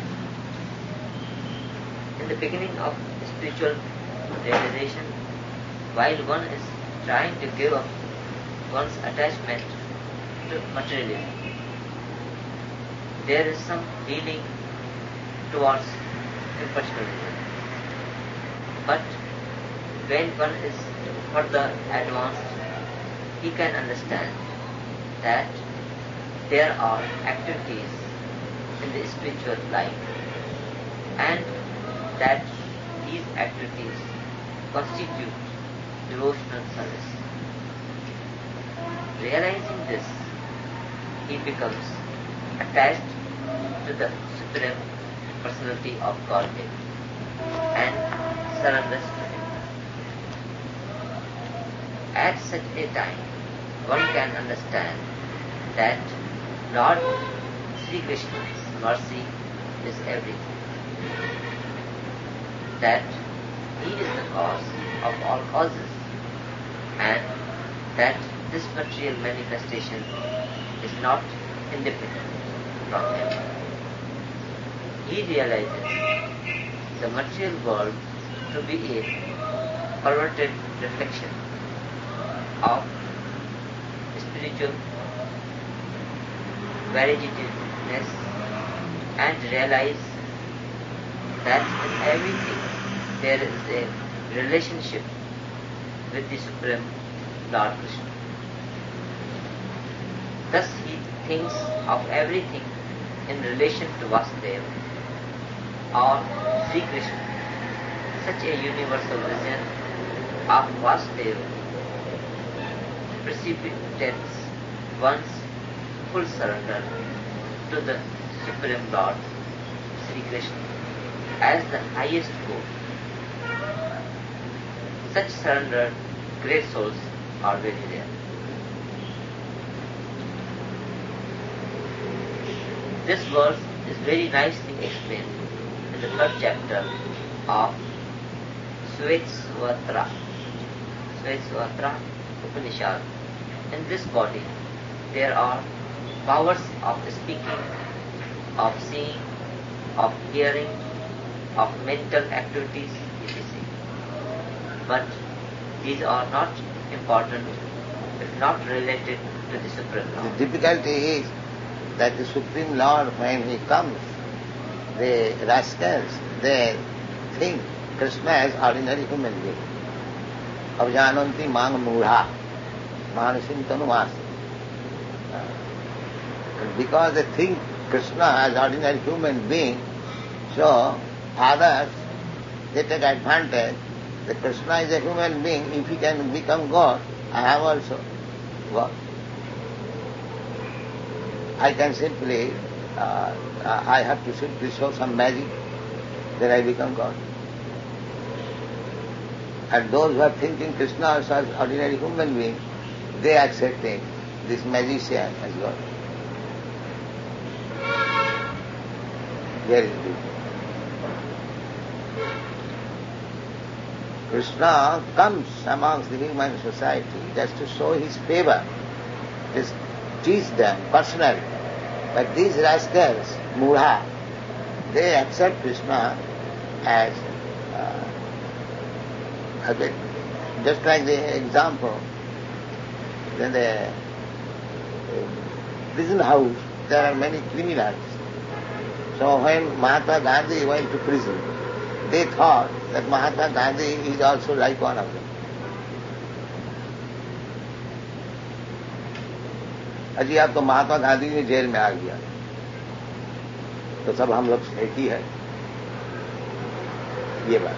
In the beginning of spiritual realization, while one is trying to give up one's attachment to materialism, there is some leaning towards impersonalism. But when one is further advanced, he can understand that there are activities in the spiritual life and that these activities constitute devotional service. Realizing this, he becomes attached to the Supreme Personality of Godhead and surrenders to Him. At such a time, one can understand that Lord Sri Krishna's mercy is everything, that He is the cause of all causes, and that this material manifestation is not independent from Him. He realizes the material world to be a perverted reflection of spiritual variegatedness and realize that in everything there is a relationship with the Supreme Lord Krishna. Thus he thinks of everything in relation to Vasudeva or Sri Krishna. Such a universal vision of Vasudeva precipitates one's full surrender to the Supreme Lord, Sri Krishna, as the highest goal. Such surrendered great souls are very rare. This verse is very nicely explained in the third chapter of Shvetsvatra Upanishad. In this body there are powers of speaking, of seeing, of hearing, of mental activities, etc. But these are not important if not related to the Supreme Lord. The difficulty is that the Supreme Lord, when he comes, the rascals, they think Krishna as ordinary human being. Avjananti mang mudha, manasim tanumas. Because they think Krishna as ordinary human being, so others, they take advantage that Krishna is a human being. If he can become God, I have also God. I can simply, I have to simply show some magic, then I become God. And those who are thinking Krishna as an ordinary human being, they are accepting this magician as God. Very deep. Krishna comes amongst the human society just to show his favor, just teach them personally. But these rascals, mudha, they accept Krishna as just like the example, in the prison house, there are many criminals. So when Mahatma Gandhi went to prison, they thought that Mahatma Gandhi is also like one of them. अजी आप तो महात्मा गांधी ने jail में आ गया, तो सब हम लोग एक ही है, ये बात.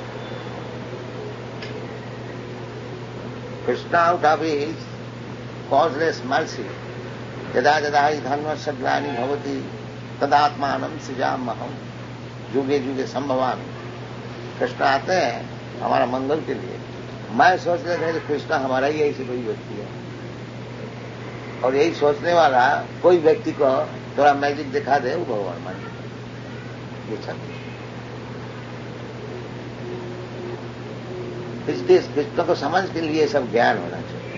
Krishna out of his causeless mercy, यदा यदा हि धर्मस्य ग्लानि भवति तदात्मानं सृजाम्यहम् युगे युगे संभवामि. कृष्ण आते हैं हमारा मंगल के लिए. मैं सोच रहे थे कि कृष्ण हमारा ही ऐसी कोई व्यक्ति है, और यही सोचने वाला कोई व्यक्ति को थोड़ा मैजिक दिखा दे, वो भगवान मान ये छत्र. इसलिए कृष्ण को समझ के लिए सब ज्ञान होना चाहिए.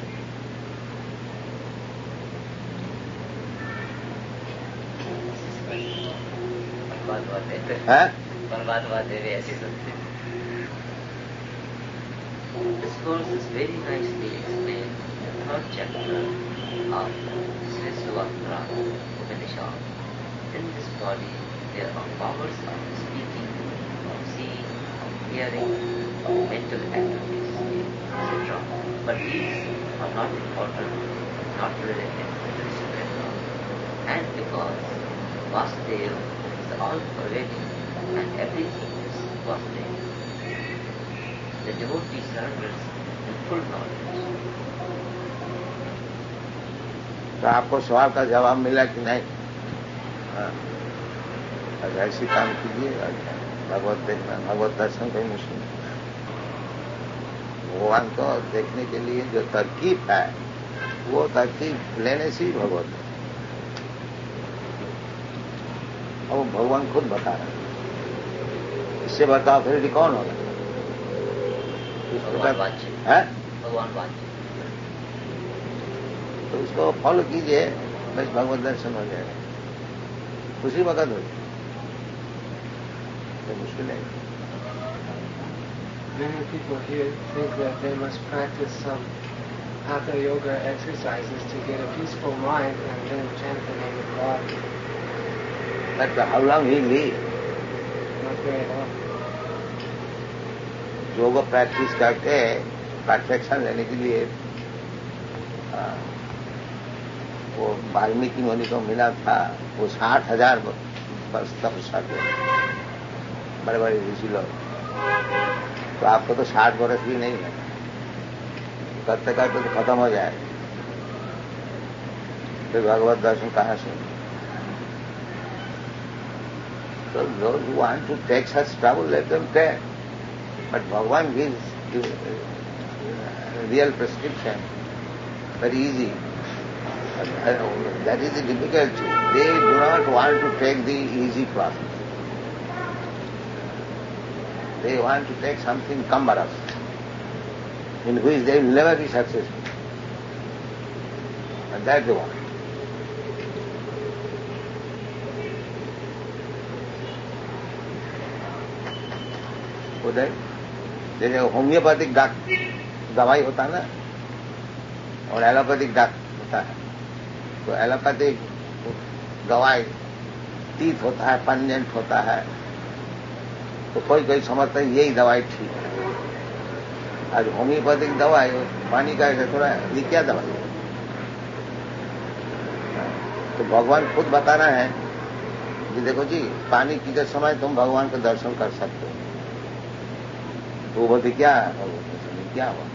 This verse is very nicely explained in the third chapter of Shvetsvatra Upanishad. In this body there are powers of speaking, of seeing, of hearing, of mental activities, etc. But these are not important, not related to the Supreme Lord. And because Vasudeva is all-pervading and everything is Vasudeva, the devotee surrenders in full knowledge. तो आपको सवाल का जवाब मिला कि नहीं? हाँ, ऐसी काम कीजिए, भगवत देखना, भगवत दर्शन कहीं मुश्किल. भगवान को देखने के लिए जो तरकीब है, वो तरकीब लेने से ही भगवत है. और वो भगवान खुद बता रहे हैं. इससे बताओ फिर कौन होगा? भगवान वाच्य. तो उसको फॉलो कीजिए, बस भगवत दर्शन हो जाएगा. उसी वक्त हो जाए, तो मुश्किल है. Many people here think that they must practice some hatha yoga exercises to get a peaceful mind and then chant the name of God. But how long he live? Not very long. योग practice करके perfection लेने के लिए वो वाल्मीकि मुनि को मिला था, वो 60,000 वर्ष तपस्या के बड़े बड़े ऋषि लोग. तो आपको तो 60 वर्ष भी नहीं है. करते करते तो खत्म हो जाए, फिर भगवत दर्शन कहाँ से? So those who want to take such trouble, let them take. But Bhagavan gives real prescription, very easy. That is the difficulty. They do not want to take the easy process. They want to take something cumbrous, in which they will never be successful. And that they want. उधर जैसे homeopathic दवाई होता है ना, और allopathic होता है, तो एलोपैथिक दवाई तीत होता है, पंजेंट होता है, तो कोई कोई समझता है यही दवाई ठीक है। आज होम्योपैथिक दवाई पानी का ऐसे थोड़ा, ये क्या दवाई है? तो भगवान खुद बता रहे हैं कि देखो जी, पानी पीते समय तुम भगवान का दर्शन कर सकते हो। तो वो बोलते क्या है? क्या हुआ?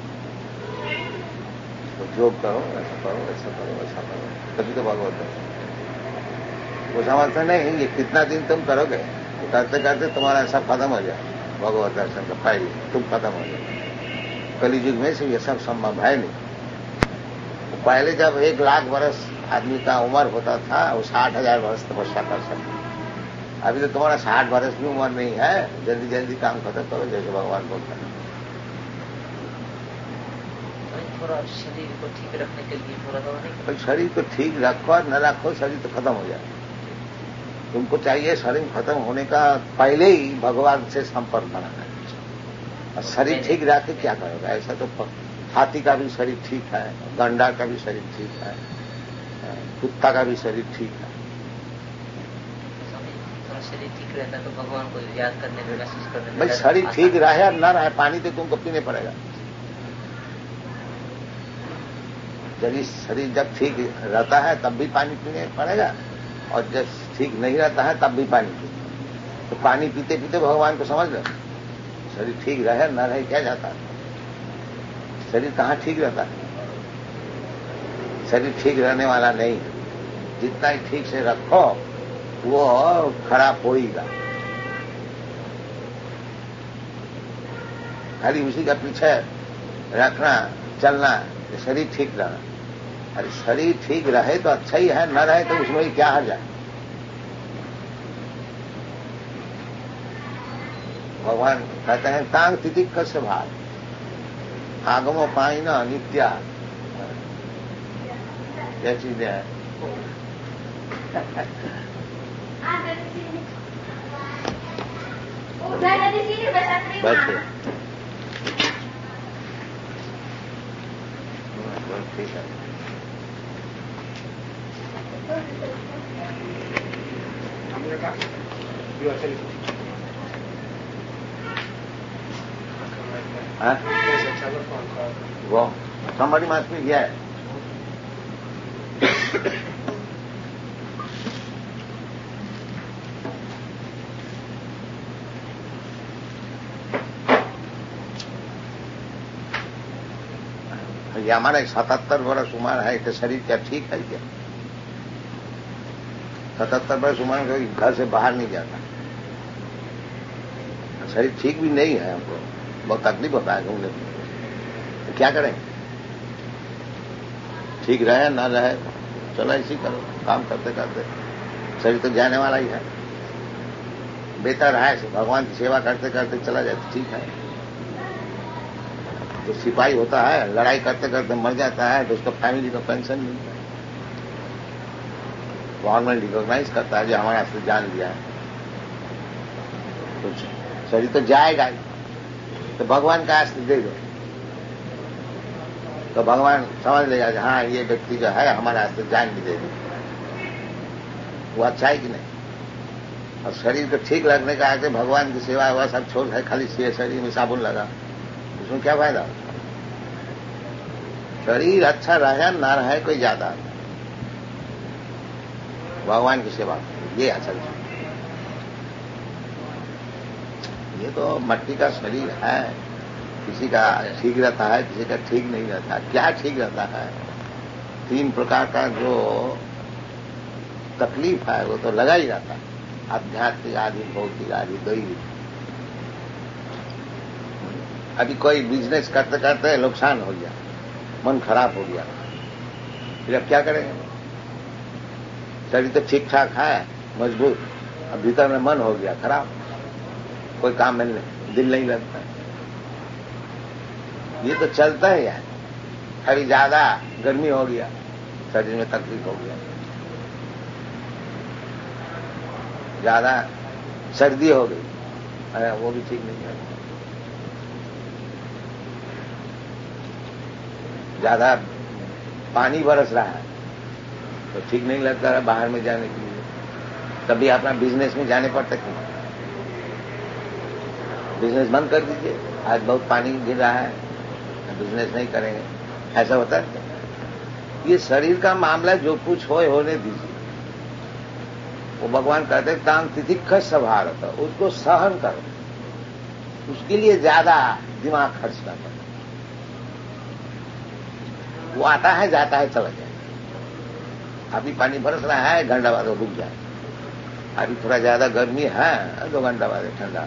तो योग करो, ऐसा करो, ऐसा करो, ऐसा करो, तभी तो भगवत दर्शन। वो समझते नहीं, ये कितना दिन तुम करोगे, तो करते करते तुम्हारा सब खत्म हो जाए, भगवत दर्शन का पहले तुम खत्म हो जाए। कलियुग में से ये सब संभव है नहीं। तो पहले जब 1,00,000 वर्ष आदमी का उम्र होता था, वो 60,000 वर्ष तपस्या कर सकते। अभी तो तुम्हारा 60 वर्ष भी उम्र नहीं है, जल्दी जल्दी काम खत्म करो, जैसे भगवान बोलते हैं। थोड़ा शरीर को ठीक रखने के लिए थोड़ा दवा नहीं? तो शरीर को ठीक रखो और न रखो, शरीर तो खत्म हो जाए। तुमको चाहिए शरीर खत्म होने का पहले ही भगवान से संपर्क बनाना है। और शरीर ठीक रख के क्या करोगे? ऐसा तो हाथी का भी शरीर ठीक है, गंडा का भी शरीर ठीक है, कुत्ता का भी शरीर ठीक है। शरीर ठीक रहता है तो भगवान को याद करने में, महसूस करने में। भाई शरीर ठीक रहे और न रहे, पानी तो तुमको पीने पड़ेगा। शरीर जब ठीक रहता है तब भी पानी पीने पड़ेगा, और जब ठीक नहीं रहता है तब भी पानी पीने। तो पानी पीते पीते भगवान को समझ लो। शरीर ठीक रहे न रहे क्या जाता है? शरीर कहाँ ठीक रहता है? शरीर ठीक रहने वाला नहीं। जितना ही ठीक से रखो वो खराब होएगा। खाली उसी का पीछे रखना, चलना, शरीर ठीक रहना। अरे शरीर ठीक रहे तो अच्छा ही है, न रहे तो उसमें ही क्या हर्ज है? भगवान कहते हैं तांग तिथिक कस्य भाग आगमो पाई न नित्या। क्या चीजें हैं? बैठे ठीक है। वो somebody must be here. ये हमारा 77 वर्ष उम्र है, तो शरीर क्या ठीक है क्या? 77 वर्ष उम्र कोई घर से बाहर नहीं जाता। शरीर ठीक भी नहीं है, हमको बहुत तकलीफ होता है घूमने में। तो क्या करें? ठीक रहे ना रहे, चलो ऐसी करो, काम करते करते शरीर तो जाने वाला ही है। बेहतर है भगवान की सेवा करते करते चला जाए तो ठीक है। तो सिपाही होता है, लड़ाई करते करते मर जाता है तो उसका फैमिली का पेंशन मिलता है। गवर्नमेंट रिकॉग्नाइज करता है जो हमारे से जान दिया है। तो शरीर तो जाएगा, तो भगवान का आस्ते दे दो, तो भगवान समझ लेगा कि हाँ ये व्यक्ति जो है हमारे आस्ते जान भी दे दो। वो अच्छा है कि नहीं? और शरीर को ठीक रखने का आके भगवान की सेवा हुआ सब छोड़ है, खाली शरीर में साबुन लगा, उसमें क्या फायदा? शरीर अच्छा रहे ना रहे कोई ज्यादा, भगवान की सेवा ये अच्छा है। ये तो मट्टी का शरीर है, किसी का ठीक रहता है, किसी का ठीक नहीं रहता। क्या ठीक रहता है? 3 प्रकार का जो तकलीफ है वो तो लगा ही रहता है, आध्यात्मिक आदि, भौतिक आदि, दैविक। अभी कोई बिजनेस करते करते नुकसान हो गया, मन खराब हो गया, फिर अब क्या करेंगे? शरीर तो ठीक ठाक है, मजबूत, अब भीतर में मन हो गया खराब, कोई काम में दिल नहीं लगता। ये तो चलता ही है। अभी ज्यादा गर्मी हो गया, शरीर में तकलीफ हो गया, ज्यादा सर्दी हो गई, अरे वो भी ठीक नहीं है। ज्यादा पानी बरस रहा है तो ठीक नहीं लगता है बाहर में जाने के लिए। तभी अपना बिजनेस में जाने पड़ता क्यों? बिजनेस बंद कर दीजिए, आज बहुत पानी गिर रहा है, बिजनेस नहीं करेंगे, ऐसा होता है। ये शरीर का मामला, जो कुछ होने दीजिए। वो भगवान कहते हैं तान तिथिक्ष स्वभारत, उसको सहन करो, उसके लिए ज्यादा दिमाग खर्च ना करो। वो आता है जाता है चला जाए। अभी पानी बरस रहा है, घंटा बाद वो रुक जाए। अभी थोड़ा ज्यादा गर्मी है, 2 घंटा बाद ठंडा।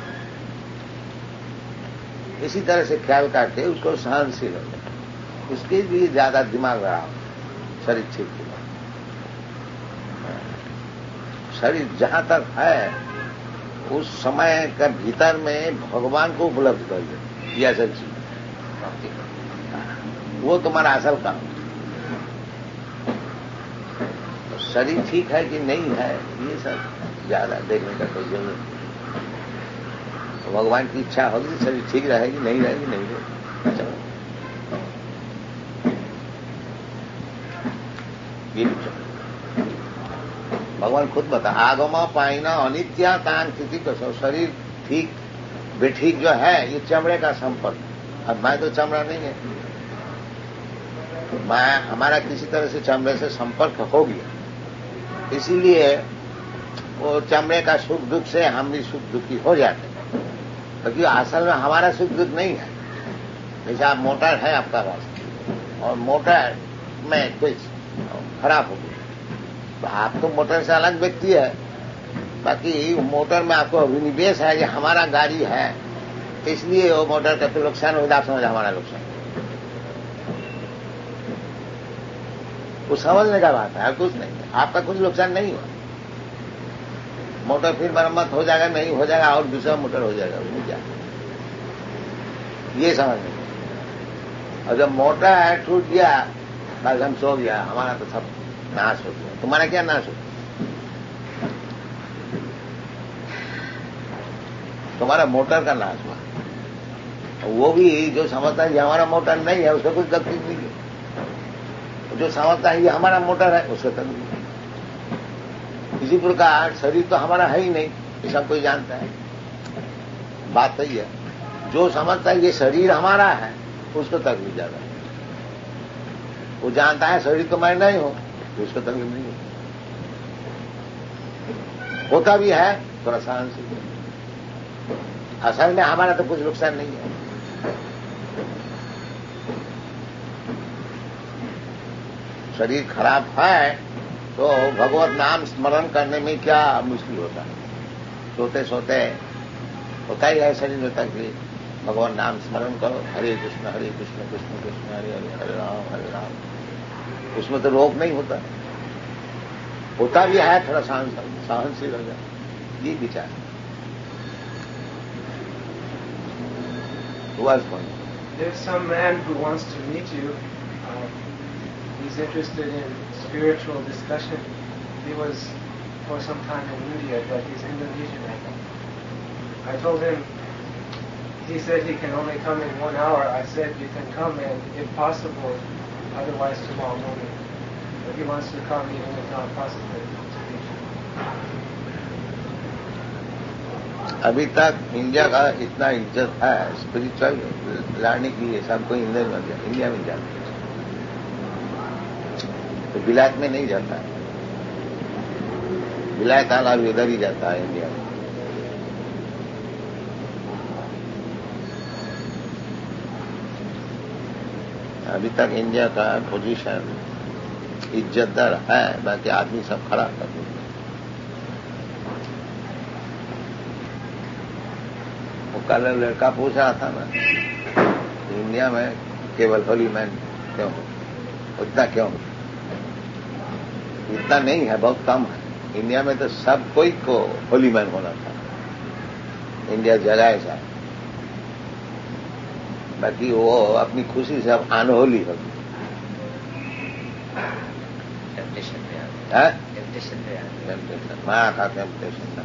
इसी तरह से ख्याल करके उसको सहनशील हो जाए, उसके लिए ज्यादा दिमाग लगाओ, शरीर ठीक हो। शरीर जहां तक है उस समय का भीतर में भगवान को उपलब्ध करिए, ये असल चीज, वो तुम्हारा असल काम। तो शरीर ठीक है कि नहीं है, ये सब ज्यादा देखने का कोई जरूरत नहीं। तो भगवान की इच्छा होगी शरीर ठीक रहेगी, नहीं रहेगी, नहीं रहेगी, चलो ये भगवान खुद बता, आगमा पाइना अनित्या तान स्थिति कसो। शरीर ठीक बेठीक जो है ये चमड़े का संपर्क। अब मैं तो चमड़ा नहीं है, हमारा किसी तरह से चमड़े से संपर्क हो गया, इसीलिए वो चमड़े का सुख दुख से हम भी सुख दुखी हो जाते हैं, क्योंकि असल में हमारा सुख दुख नहीं है। जैसे आप मोटर है आपका पास, और मोटर में कुछ खराब हो गई, तो आप तो मोटर से अलग व्यक्ति है, बाकी मोटर में आपको अभिनिवेश है, ये हमारा गाड़ी है, इसलिए वो मोटर का तो नुकसान हो जाता, समझ हमारा नुकसान। वो समझने का बात है, कुछ नहीं है, आपका कुछ नुकसान नहीं हुआ। मोटर फिर मरम्मत हो जाएगा, नहीं हो जाएगा, और दूसरा मोटर हो जाएगा, उसमें क्या, ये समझने। और जब मोटर है टूट गया, बस हम सो गया, हमारा तो सब नाश हो गया। तुम्हारा क्या नाश हो? तुम्हारा मोटर का नाश हुआ। वो भी जो समझता है ये हमारा मोटर नहीं है, उसका कुछ तकलीफ नहीं है। जो समझता है ये हमारा मोटर है, उसका तकलीफ नहीं। इसी प्रकार शरीर तो हमारा है ही नहीं, ये सब कोई जानता है, बात सही है। जो समझता है ये शरीर हमारा है, उसको तकलीफ ज्यादा है। वो जानता है शरीर तो मैं नहीं हूं, तो उसको तकलीफ नहीं होता भी है, थोड़ा सहन से। असल में हमारा तो कुछ नुकसान नहीं है। शरीर खराब है तो भगवत नाम स्मरण करने में क्या मुश्किल होता है? सोते सोते होता ही है शरीर में तकलीफ। भगवान नाम स्मरण करो, हरे कृष्ण कृष्ण कृष्ण हरे हरे, हरे राम। उसमें तो रोक नहीं होता भी है, थोड़ा सहनशील हो जाए, ये विचार हुआ। There's some man who wants to meet you. He's interested in spiritual discussion. He was for some time in India, but he's Indonesian right now. I told him, he said he can only come in 1 hour. I said you can come and if possible, otherwise tomorrow morning. But he wants to come even if not possible to meet you. अभी तक India का इतना इज्जत है spiritual लाने के लिए, सबको इंडिया में जाते हैं, तो विलायत में नहीं जाता है। विलायत आला भी उधर ही जाता है इंडिया में। अभी तक इंडिया का पोजीशन इज्जतदार है, बाकी आदमी सब खराब कर दिया। वो कल लड़का पूछ रहा था ना, इंडिया में केवल होली मैन क्यों, उतना क्यों? इतना नहीं है, बहुत कम है। इंडिया में तो सब कोई को होली मैन होना था, इंडिया जगह ऐसा। बाकी वो अपनी खुशी से अब अनहोली होगी। टेम्पटेशन माया का टेम्पटेशन।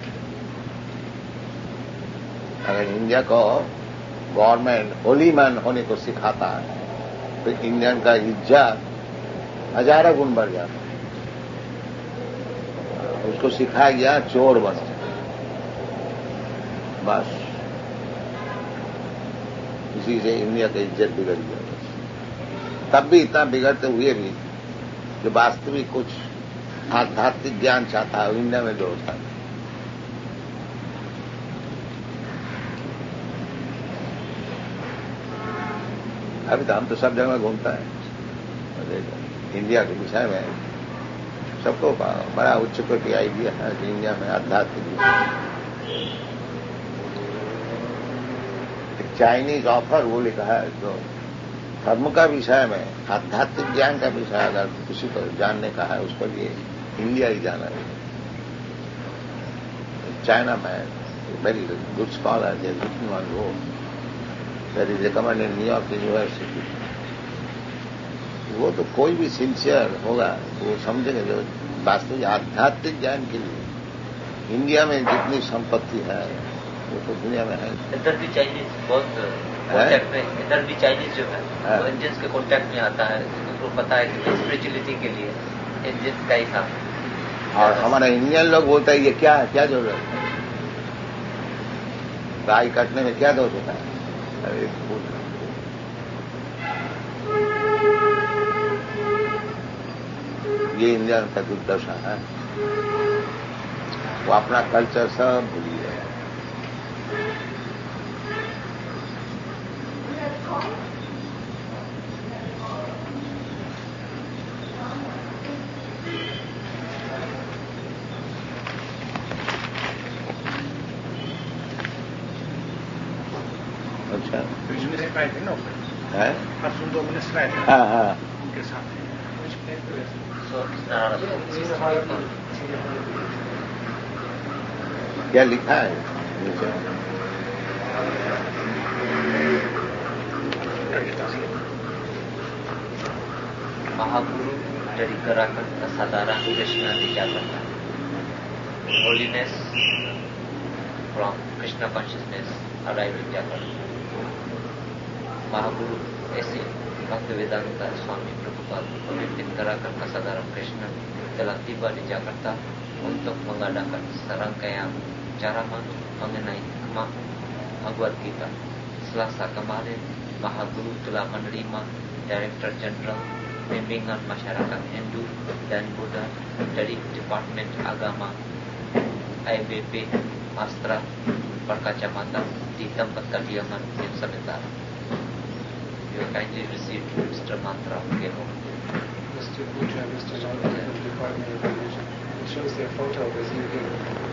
अगर इंडिया को गवर्नमेंट होली मैन होने को सिखाता है तो इंडियन का इज्जत हजारों गुण बढ़ जाता है। उसको सिखाया गया चोर बनो, बस इसी से इंडिया की इज्जत बिगड़ गया। तब भी इतना बिगड़ते हुए भी जो वास्तविक कुछ आध्यात्मिक ज्ञान चाहता है इंडिया में जो होता है। अभी तो हम तो सब जगह घूमता है, इंडिया के विषय में सबको बड़ा उच्च कोटि आइडिया है कि इंडिया में आध्यात्मिक चाइनीज ऑफर वो लिखा है जो धर्म का विषय में, आध्यात्मिक ज्ञान का विषय अगर किसी को जानने का है उसके लिए इंडिया ही जाना है। चाइना में very good scholar they written on वो that is recommended in New York university. वो तो कोई भी सिंसियर होगा वो समझेंगे जो वास्तविक आध्यात्मिक ज्ञान के लिए इंडिया में जितनी संपत्ति है वो तो दुनिया में है। इधर भी चाइनीज बहुत कॉन्टैक्ट में, इधर भी चाइनीज जो है वो इंडियंस के कॉन्टैक्ट में आता है, उनको पता है कि स्पिरिचुअलिटी के लिए इंडियंस का ही काम। और हमारा इंडियन लोग बोलता है ये क्या है, क्या जरूरत है, गाय काटने में क्या दोष होता है? अरे ये इंडियन का दुर्दशा है, वो अपना कल्चर सब भूल गया। अच्छा है? हाँ हाँ क्या लिखा है नीचे? महागुरु जरिकराकर असाधारण कृष्ण विचार करता है। Holiness from Krishna consciousness arrive in जागरण। महागुरु ऐसे भक्त वेदांता स्वामी Prabhupada pemimpin gerakan kesadaran Krishna telah tiba di Jakarta untuk mengadakan serangkaian cara mengenai kemahaguan kita. Selasa kemarin, Mahaguru telah menerima Director Jenderal Bimbingan Masyarakat Hindu dan Buddha dari Departemen Agama IBP Astra Berkacamata di tempat kediaman yang sementara. You kindly receive Mr. Mantra Gero. Mr. Puja, Mr. Jonathan from the Department of Religion. It shows their photo as you do.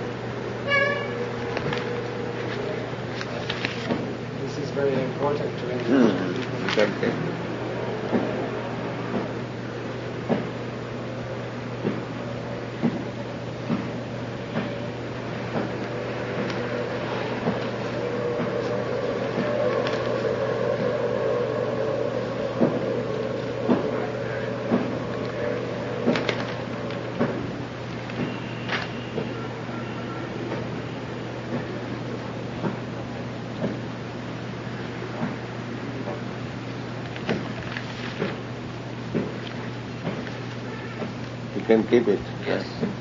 This is very important to Okay. Can keep it. Yes.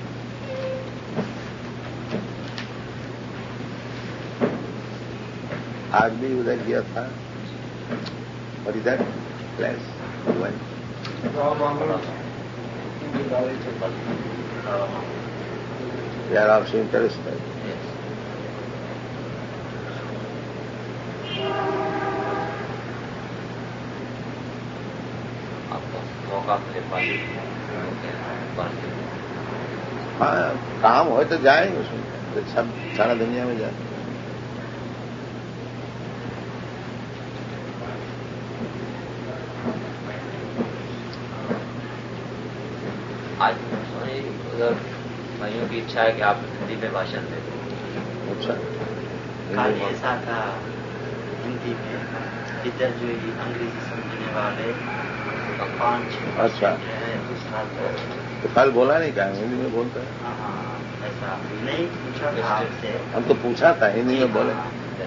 आज भी उधर गया था और इधर place They are also interested. Yes. मौका मिले पाली हाँ, काम हो तो जाएंगे उसमें, तो सब सारा दुनिया में जाए। आज उधर भाइयों की इच्छा है कि आप हिंदी में भाषण दें। अच्छा, कल ऐसा था हिंदी में, इधर जो ये अंग्रेजी समझने वाले 5 अच्छा है उस साल तो कल बोला नहीं, क्या हिंदी में बोलता है? हाँ, ऐसा नहीं पूछा था आपसे। हम तो पूछा था हिंदी में बोले।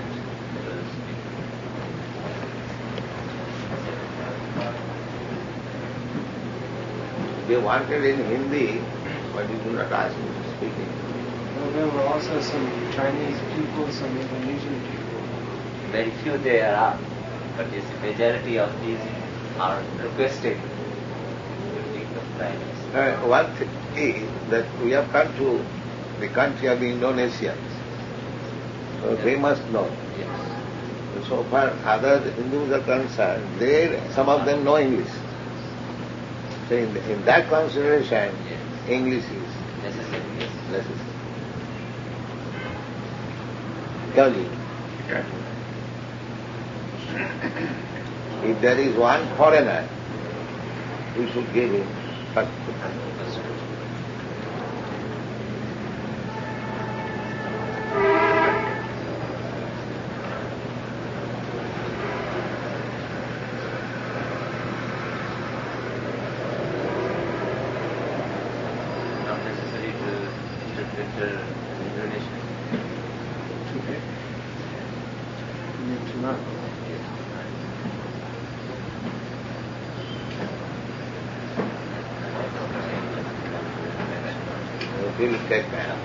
They wanted in Hindi, but you do not ask me to speak English. Well, there were also some Chinese people, some Indonesian people. Very few there are, but the majority of these are requested to take the flights. One thing is that we have come to the country of the Indonesians, so they must know. Yes. So far other Hindus are concerned, some of them know English. So in that consideration, Yes. English is Necessary. Yes. necessary. Tell you, if there is one foreigner, we should give him first preference. Not necessary to interpret Indonesian. Okay. You need to know. He will take time.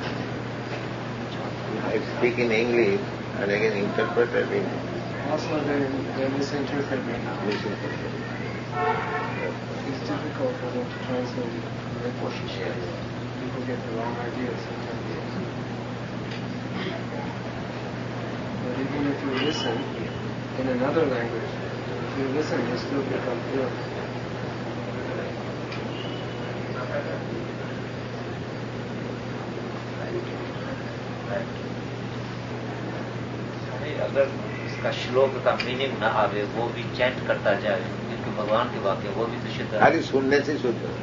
I speak in English and again interpret it in Also, they misinterpret me. misinterpret. It's difficult for them to translate the English. People get the wrong ideas sometimes. But even if you listen in another language, if you listen, you still become fluent. अगर इसका श्लोक का meaning ना आवे, वो भी chant करता जाए क्योंकि भगवान के वाक्य वो भी तो शुद्ध है। खाली सुनने से शुद्ध हो,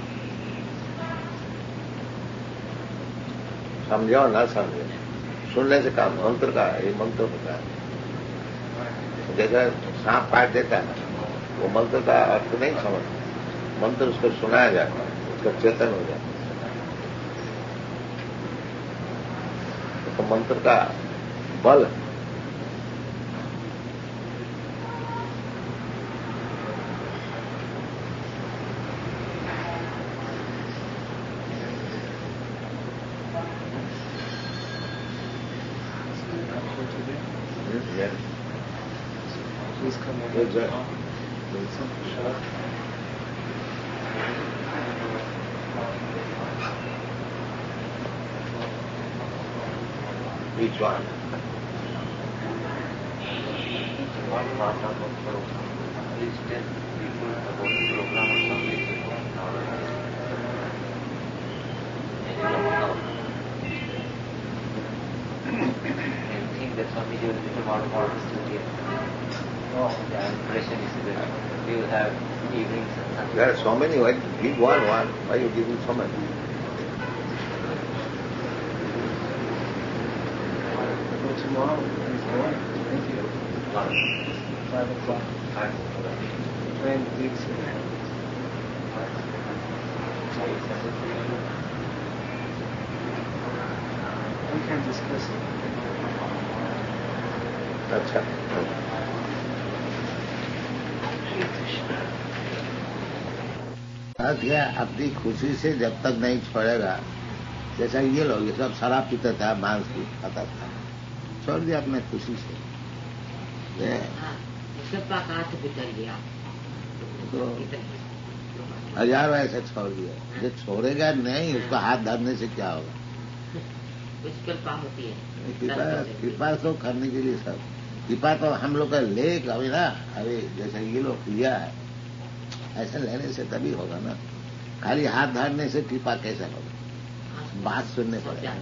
समझो ना समझो, सुनने से काम मंत्र का है, ये मंत्र होता है। जैसा सांप काट देता है, वो मंत्र का अर्थ नहीं समझ, मंत्र उसको सुनाया जाता है, उसका चेतन हो जाता है। तो मंत्र का बल है। Yes. Please come in. Good, sir. Sure. Which one? What part of the program? Please tell people about the program of Swamiji nowadays. I think that Swamiji will become out of order still here. The impression is that we will have evenings and Sundays. There are so many. Why give one? Why you giving so many? Well, tomorrow, please morning. Thank you. 5 o'clock. Plan leaves here. We can discuss it. अच्छा, क्या अपनी खुशी से जब तक नहीं छोड़ेगा, जैसा ये लोग ये सब शराब पीता था, मांस भी खाता था, छोड़ दिया अपने खुशी से। तो हजारों ऐसे छोड़ दिया, जो छोड़ेगा नहीं उसको हाथ धरने से क्या होगा। कृपा होती है, कृपा तो करने के लिए सब, कृपा तो हम लोग का लेक अभी ना, अभी जैसे ये लोग किया है, ऐसा लेने से तभी होगा ना, खाली हाथ धारने से कृपा कैसा होगा? बात सुनने पड़ेगा,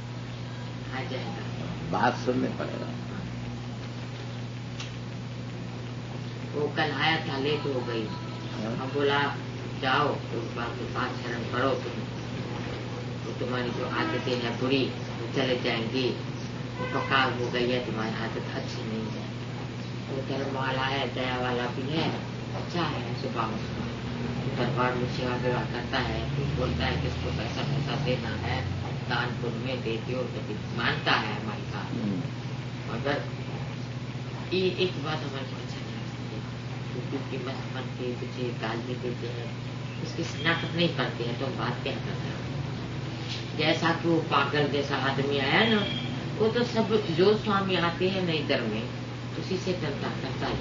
बात सुनने पड़ेगा। वो कल आया था, लेट हो गई। हम बोला जाओ तो बाप के पास शरण करो तुम, तो तुम्हारी जो आदतें हैं बुरी वो चले जाएंगी, वो पक्का हो गई है, तुम्हारी आदत अच्छी नहीं है। वो धर्म वाला है, दया वाला भी है, अच्छा है, स्वभाव दरबार में सेवा विवाह करता है, बोलता है किसको पैसा पैसा देना है, दान पुण्य में दे दियो, तो मानता है हमारी बात। मगर ये एक बात हमारे को अच्छा नहीं लगती, क्योंकि मत बनते तुझे गाल भी देते हैं, उसकी नाटक नहीं करते हैं, तो बात क्या करते हैं। जैसा कि वो पागल जैसा आदमी आया ना, वो तो सब जो स्वामी आते हैं नई दर में उसी से करता है।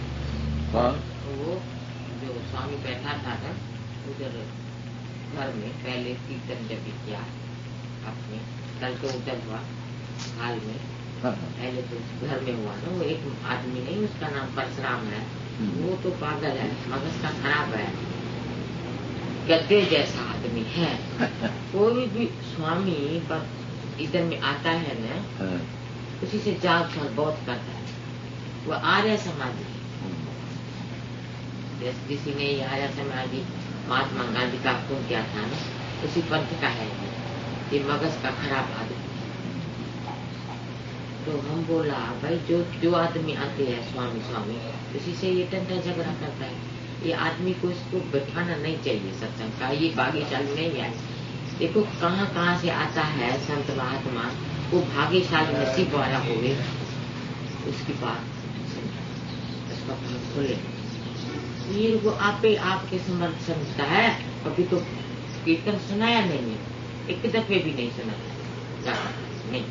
वो जो स्वामी बैठा था ना उधर घर में, पहले कीर्तन जब किया अपने, कल तो उधर हुआ हाल में, पहले तो घर में हुआ ना। वो एक आदमी नहीं, उसका नाम परशुराम है, वो तो पागल है, मगज का खराब है, गद्दे जैसा आदमी है। कोई भी स्वामी इधर में आता है ना, उसी से जाग फाल बहुत करता है। वो आर्य समाधि, किसी ने आर्य समाधि महात्मा गांधी का खून किया था ना, उसी पंथ का है ये मगज का खराब आदमी। तो हम बोला भाई जो आदमी आते हैं स्वामी स्वामी, उसी से ये टंटा झगड़ा करता है। ये आदमी को इसको बैठाना नहीं चाहिए सत्संग का, ये भाग्यशाली नहीं है। देखो कहाँ से आता है संत महात्मा, वो भाग्यशाली नसीब वाला हुए, उसकी बात उसका खोले। ये वो आपके समर्थ समझता है। अभी तो कीर्तन सुनाया नहीं है, एक दफे भी नहीं सुना नहीं।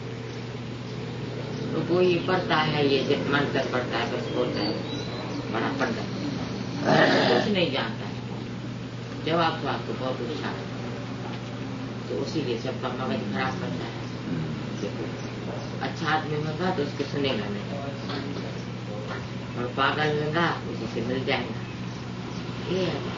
तो वो ये पढ़ता है, ये जब मंत्र पढ़ता है बस बोलता है बड़ा पढ़ता है, कुछ नहीं जानता है। जवाब तो आपको बहुत अच्छा है, तो उसीलिए सबका मगज खराब करता है। देखो अच्छा आदमी होगा तो उसको सुनेगा नहीं, और पागल होगा उसी से मिल जाएगा। ये है।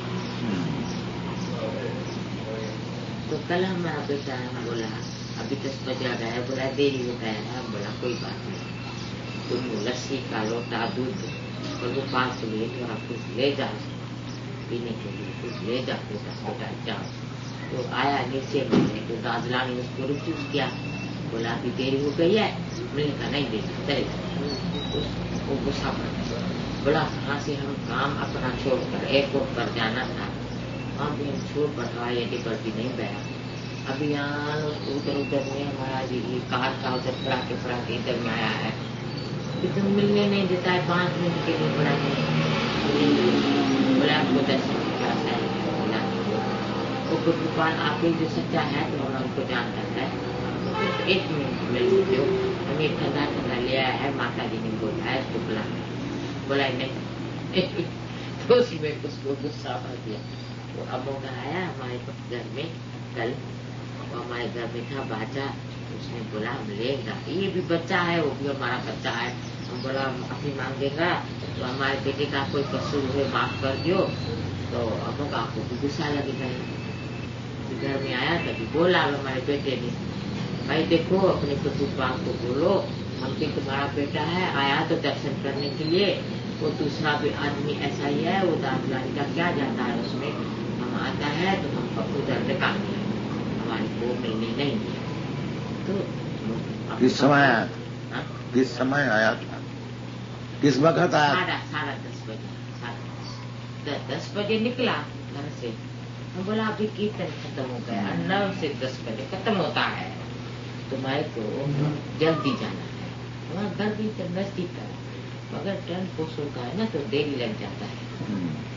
तो कल हमारा बेटा बोला अभी 10 बजे आ गया, बोला देरी हो गया है। बोला कोई बात नहीं, तुम लस्सी का लोटा दूध और वो पास लिए तो आप कुछ ले जाओ पीने के लिए, कुछ ले जाओ बेटा जाओ। तो आया नीचे में, तो दादला ने उसको रिफ्यूज किया, बोला अभी देरी हो गई है, मिलने का नहीं देना चलेगा। वो गुस्सा पड़ गया, बोला कहाँ से हम काम अपना छोड़कर एयरपोर्ट पर जाना था, वहाँ भी हम छोड़ पर हवाई अड्डे पर भी नहीं गया। अभी यहाँ उधर में हमारा ये कार का उधर पड़ा के इधर में आया है, इधर मिलने नहीं देता है 5 मिनट के लिए बड़ा नहीं। बोला आपको दर्शन की क्या है, वो गोपाल आप जो सच्चा है तो उनको जानता है, तो 1 मिनट मिल दो, हमें ठंडा ले आया है, माता जी ने बोला है उसको बुला। बोला नहीं तो उसी में उसको गुस्सा आ गया। वो अमोगा आया हमारे घर में कल, वो हमारे घर में था बाजा, उसने बोला हम लेगा, ये भी बच्चा है वो भी हमारा बच्चा है। हम बोला अपनी मांगेगा तो हमारे बेटे का कोई कसूर हुए माफ कर दियो, तो अमोगा आपको भी गुस्सा लगेगा। घर में आया तभी बोला हमारे बेटे ने, भाई देखो अपने कुटुंब को बोलो हम भी तुम्हारा बेटा है, आया तो दर्शन करने के लिए, वो दूसरा भी आदमी ऐसा ही है, वो दादलानी का क्या जाता है उसमें, हम आता है तो हम उधर निकाल दिया, हमारे को मिलने नहीं दिया। तो किस समय आया? किस समय आया था? किस वक्त आया? 10:30 बजे, 10 बजे निकला घर से। हम बोला अभी कीर्तन खत्म हो गया, 9 से 10 बजे खत्म होता है, तुम्हारे को जल्दी जाना है। वहाँ घर भी नजदीक है, मगर टर्न पोस्ट होता है ना तो देरी लग जाता है,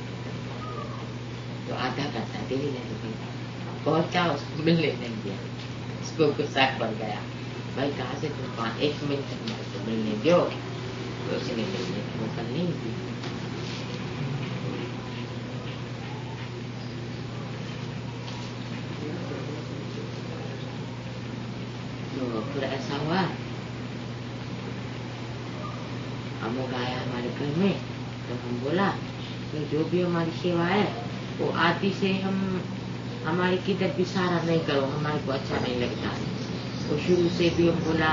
तो आधा घंटा देरी लग गई। पहुंचा उसको मिलने नहीं दिया, उसको गुस्सा पड़ गया, भाई कहाँ से तुम 1 मिनट हमारे को मिलने दो, तो उसने मिलने की मौका नहीं दी। तो फिर ऐसा हुआ, अमोग आया हमारे घर में, तो हम बोला तो जो भी हमारी सेवा है वो आदि से हम हमारे किधर भी सारा नहीं करो, हमारे को अच्छा नहीं लगता है। तो शुरू से भी हम बोला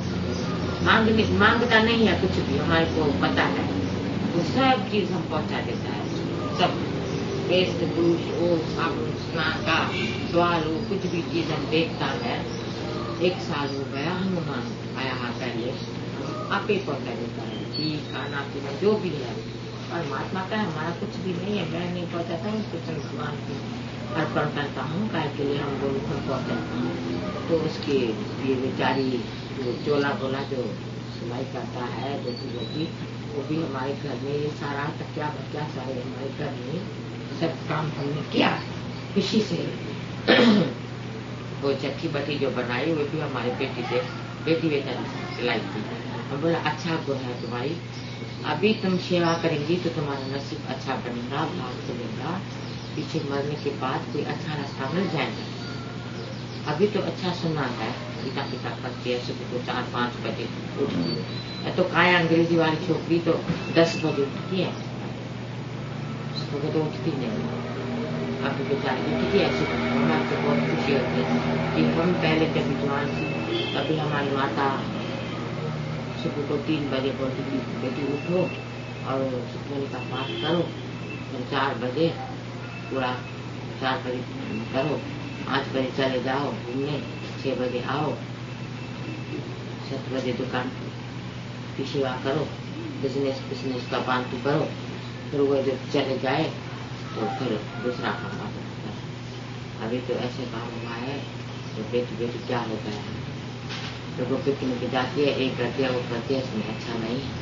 मांगता नहीं है कुछ भी, हमारे को पता है तो सब चीज हम पहुंचा देता है। सब वेस्ट पुरुष वो साबुन स्नान का सवाल वो कुछ भी चीज हम देखता है। 1 साल हो गया हनुमान आया पहले आप ही पहुंचा देता है कि खाना पीना जो भी है परमात्मा का हमारा कुछ भी नहीं है। मैं नहीं पहुंचाता हूँ, कुछ भगवान की अर्पण करता हूँ, काय के लिए हम लोग पहुंचाता हूँ। तो उसकी ये बेचारी जो चोला बोला जो सिलाई करता है बेटी वो भी हमारे घर में ये सारा तकिया बच्चा सारे हमारे घर में सब काम हमने किया खुशी से। वो चक्की बटी जो बनाई वो भी हमारी बेटी बेचारी सिलाई थी। हम बोला अच्छा को है तुम्हारी, अभी तुम सेवा करेंगी तो तुम्हारा नसीब अच्छा बनेगा, भाग चलेगा, पीछे मरने के बाद कोई अच्छा रास्ता मिल जाएगा। अभी तो अच्छा सुना है पिता करती है सुबह को 4-5 बजे उठती है। तो काय अंग्रेजी वाली छोकरी तो 10 बजे उठती है, सुबह तो उठती नहीं। अभी बेचारी उठती है सुबह। हमारे तो बहुत खुशी होती है कि हम पहले जब जवान थी तभी हमारी माता सुबह को 3 बजे बोलती थी बेटी उठो और सुखमनी का पाठ करो, और 4 बजे पूरा 4 बजे करो, 5 बजे चले जाओ घूमने, 6 बजे आओ, 7 बजे दुकान की सेवा करो, बिजनेस का पांतु करो, फिर वो जब चले जाए तो फिर दूसरा काम आता है। अभी तो ऐसे काम हुआ है तो बेटी क्या हो गया है तो वो पिकनिक जाती है, एक करती है वो करती है, इसमें अच्छा नहीं है।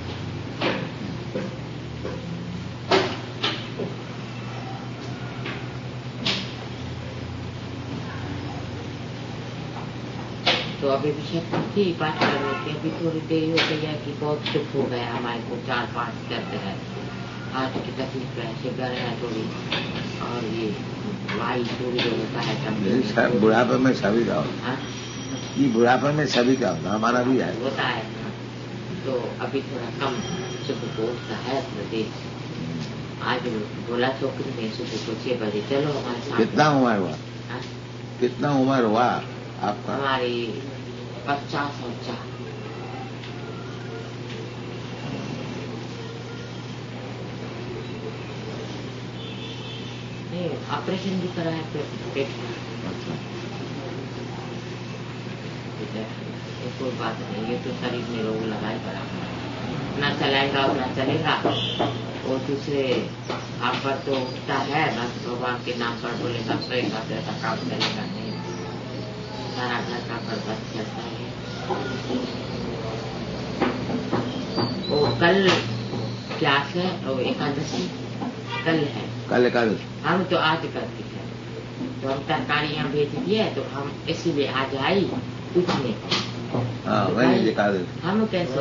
तो अभी विषय थी बात करने की, अभी थोड़ी देरी हो गई है कि बहुत दुख हो गया हमारे को, 4-5 दर्द है, हाथ की तकलीफ है, शुगर है थोड़ी, और ये वायु थोड़ी जो होता है बुढ़ापे में सभी का होता, ये बुढ़ापे में सभी का होता, हमारा भी है होता है। तो अभी थोड़ा कम सुबह को उठता है प्रदेश। आज बोला छोकरी ने सुबह को 6 बजे चलो हमारे साथ। कितना उम्र हुआ? कितना उम्र हुआ आपका? हमारी 50 और 4। नहीं ऑपरेशन भी करा है पेट का। कोई बात नहीं, ये तो शरीर में रोग लगाए बराबर, ना चलाएगा और ना चलेगा। और दूसरे आप पर तो उठता है बस भगवान के नाम पर बोलेगा करेगा तो ऐसा काम करेगा नहीं, सारा घर का बर्बाद चलता है। वो कल क्लास है और एकादशी कल है, कल एकादशी हम तो आज करते हैं, तो हम तरकारी यहाँ भेज दिए तो हम इसीलिए आज आई पूछने। वही एकादशी हम कैसे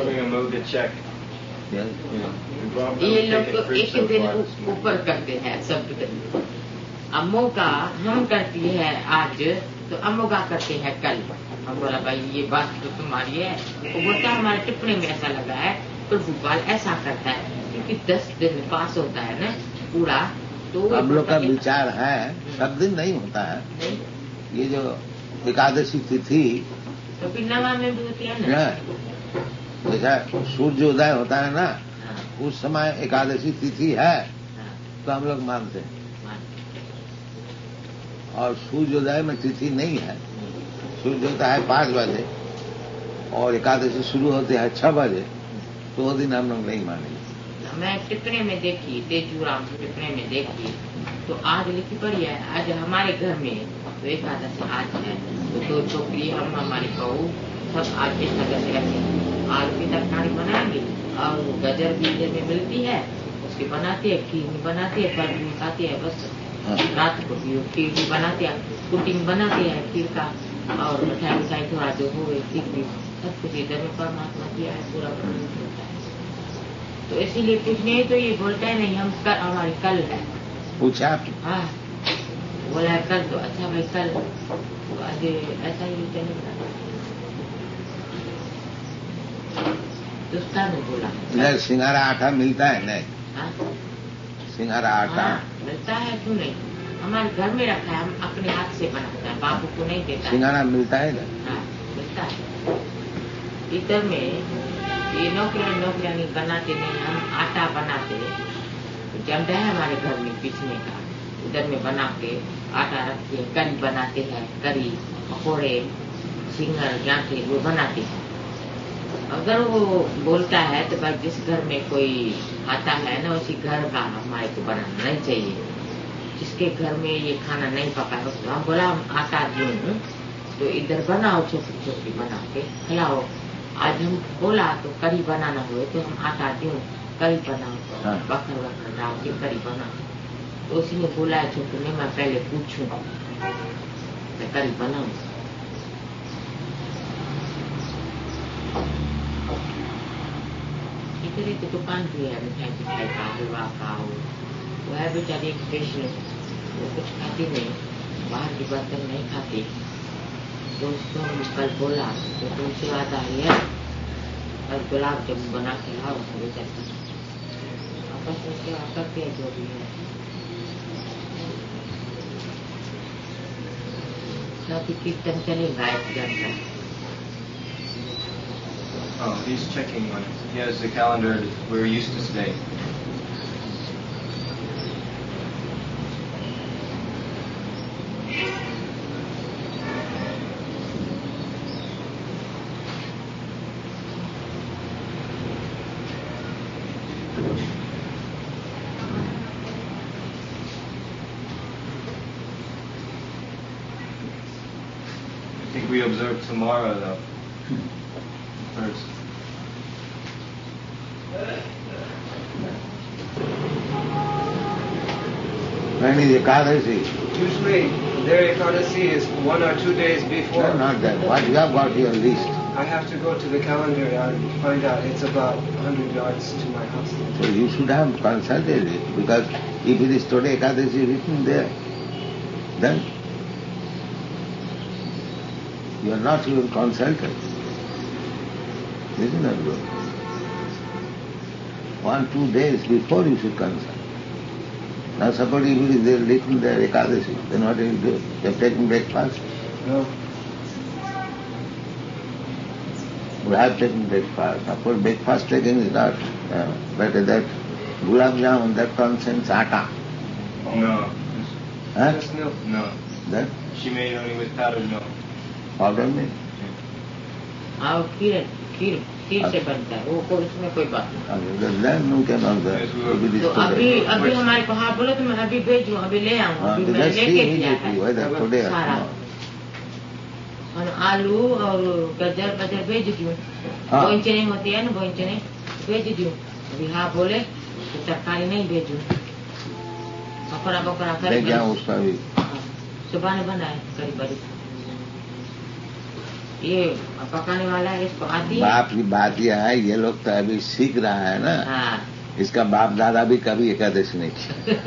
ये लोग तो एक दिन ऊपर करते हैं सब दिन। अम्मो का हम करती है आज तो अम्मो का करते हैं कल। हम बोला भाई ये बात तो तुम्हारी है, वो बोलता है हमारे टिप्पणी में ऐसा लगा है तो भोपाल ऐसा करता है क्योंकि 10 दिन पास होता है ना पूरा, तो हम लोग का विचार है सब दिन नहीं होता है। ये जो एकादशी तिथि तो फिर नवा में भी होती है ना, जैसा सूर्योदय होता है ना उस समय एकादशी तिथि है तो हम लोग मानते हैं, और सूर्योदय में तिथि नहीं है। सूर्य होता है 5 बजे और एकादशी शुरू होते है 6 बजे, तो वो दिन हम लोग नहीं मानेंगे। मैं टिप्पणी में देखी, तेजूराम टिप्पणी में देखी तो आज लिखी पड़ी है आज हमारे घर में तो एकादशी आज है, तो 2 छोकरी हम हमारी बहू सब आज एकादशी रखें, आलू की तरकारी बनाएंगे और गजर भी में मिलती है उसकी बनाती है, खीर बनाती है, फल भी खाती है, बस रात को भी खीर भी बनाती है, पुडिंग बनाती है खीर का, और मिठाई थोड़ा जो हो ठीक भी सब कुछ इधर में परमात्मा किया है पूरा होता है। तो इसीलिए पूछने तो ये बोलता है नहीं हम कल हमारी कल है पूछा। हाँ बोला है कल तो अच्छा भाई कल तो आज ऐसा ही चलेगा। दुष्टा ने बोला इधर सिंगारा आटा मिलता है नहीं? सिंघारा आटा मिलता है, क्यों नहीं? हमारे घर में रखा है, हम अपने हाथ से बनाते हैं, बाबू को नहीं देता। सिंघारा मिलता है ना? हाँ, मिलता है। इधर में ये नौकरियां बनाते नहीं, हम आटा बनाते, जमता है हमारे घर में पीसने का, उधर में बना के आटा रख के करी बनाते हैं, करी पकौड़े सिंगर गांठे वो बनाते हैं। अगर वो बोलता है तो भाई जिस घर में कोई खाता है ना उसी घर का हमारे को बनाना नहीं चाहिए। जिसके घर में ये खाना नहीं पका है उसको हम बोला हम आटा दूं तो इधर बनाओ, छोटी छोटी बना के खिलाओ। आज हम बोला तो करी बनाना हुए तो हम आटा दूं, करी बनाओ, बकर वकर डाल के करी बनाओ। तो उसी ने बोला है छोटू ने, मैं पहले पूछूं मैं करी बनाऊं। इधर एक दुकान भी है मिठाई का, हलवा का, वो है बेचारी एक स्पेशल, वो कुछ खाती नहीं, बाहर की बर्तन नहीं खाती। तो उसको हम कल बोला तो तुमसे बात आ रही है, कल गुलाब जामुन बना के लाओ, बेचारी आपस में क्या करती है जो भी है। कीर्तन चलेगा एक घंटा। Oh, he's checking on it. He has the calendar where he used to stay. I think we observe tomorrow though. First. When is Ekadasi? Usually their Ekadasi is 1 or 2 days before. No, not that. What you have got your list? I have to go to the calendar and find out. It's about 100 yards to my house. So you should have consulted it, because if it is today Ekadasi written there, then you are not even consulted. Isn't that good? 1-2 days before you should consult. Now suppose if it is there written there Ekadasi, then what do you do? You have taken breakfast? No. We have taken breakfast. Of course breakfast taking is not better. That gulab jamun, that contains atta. No. Huh? Just milk. No. That She made it only with powdered milk. powder milk. हाँ खीर से बनता है वो, उसमें कोई बात नहीं। Then you cannot do Yes, we will. it is तो today. अभी हमारे को हाँ बोलो तो मैं अभी भेजूँ, अभी ले आऊँ, अभी मैं Just see लेके दिया immediately है whether today or सारा। tomorrow. और आलू और गाजर भेज दूँ, हाँ। बोइंचने होती है ना, बोइंचने भेज दूँ। अभी हाँ बोले तो तरकारी नहीं भेजूँ, पकौड़ा कर ले जाओ उसका भी। सुबह ने बनाए करी बड़ी। ये पकाने वाला है, इसको आती है। बाप की बात यह है, ये लोग तो अभी सीख रहा है ना। हाँ। इसका बाप दादा भी कभी एकादशी नहीं किया।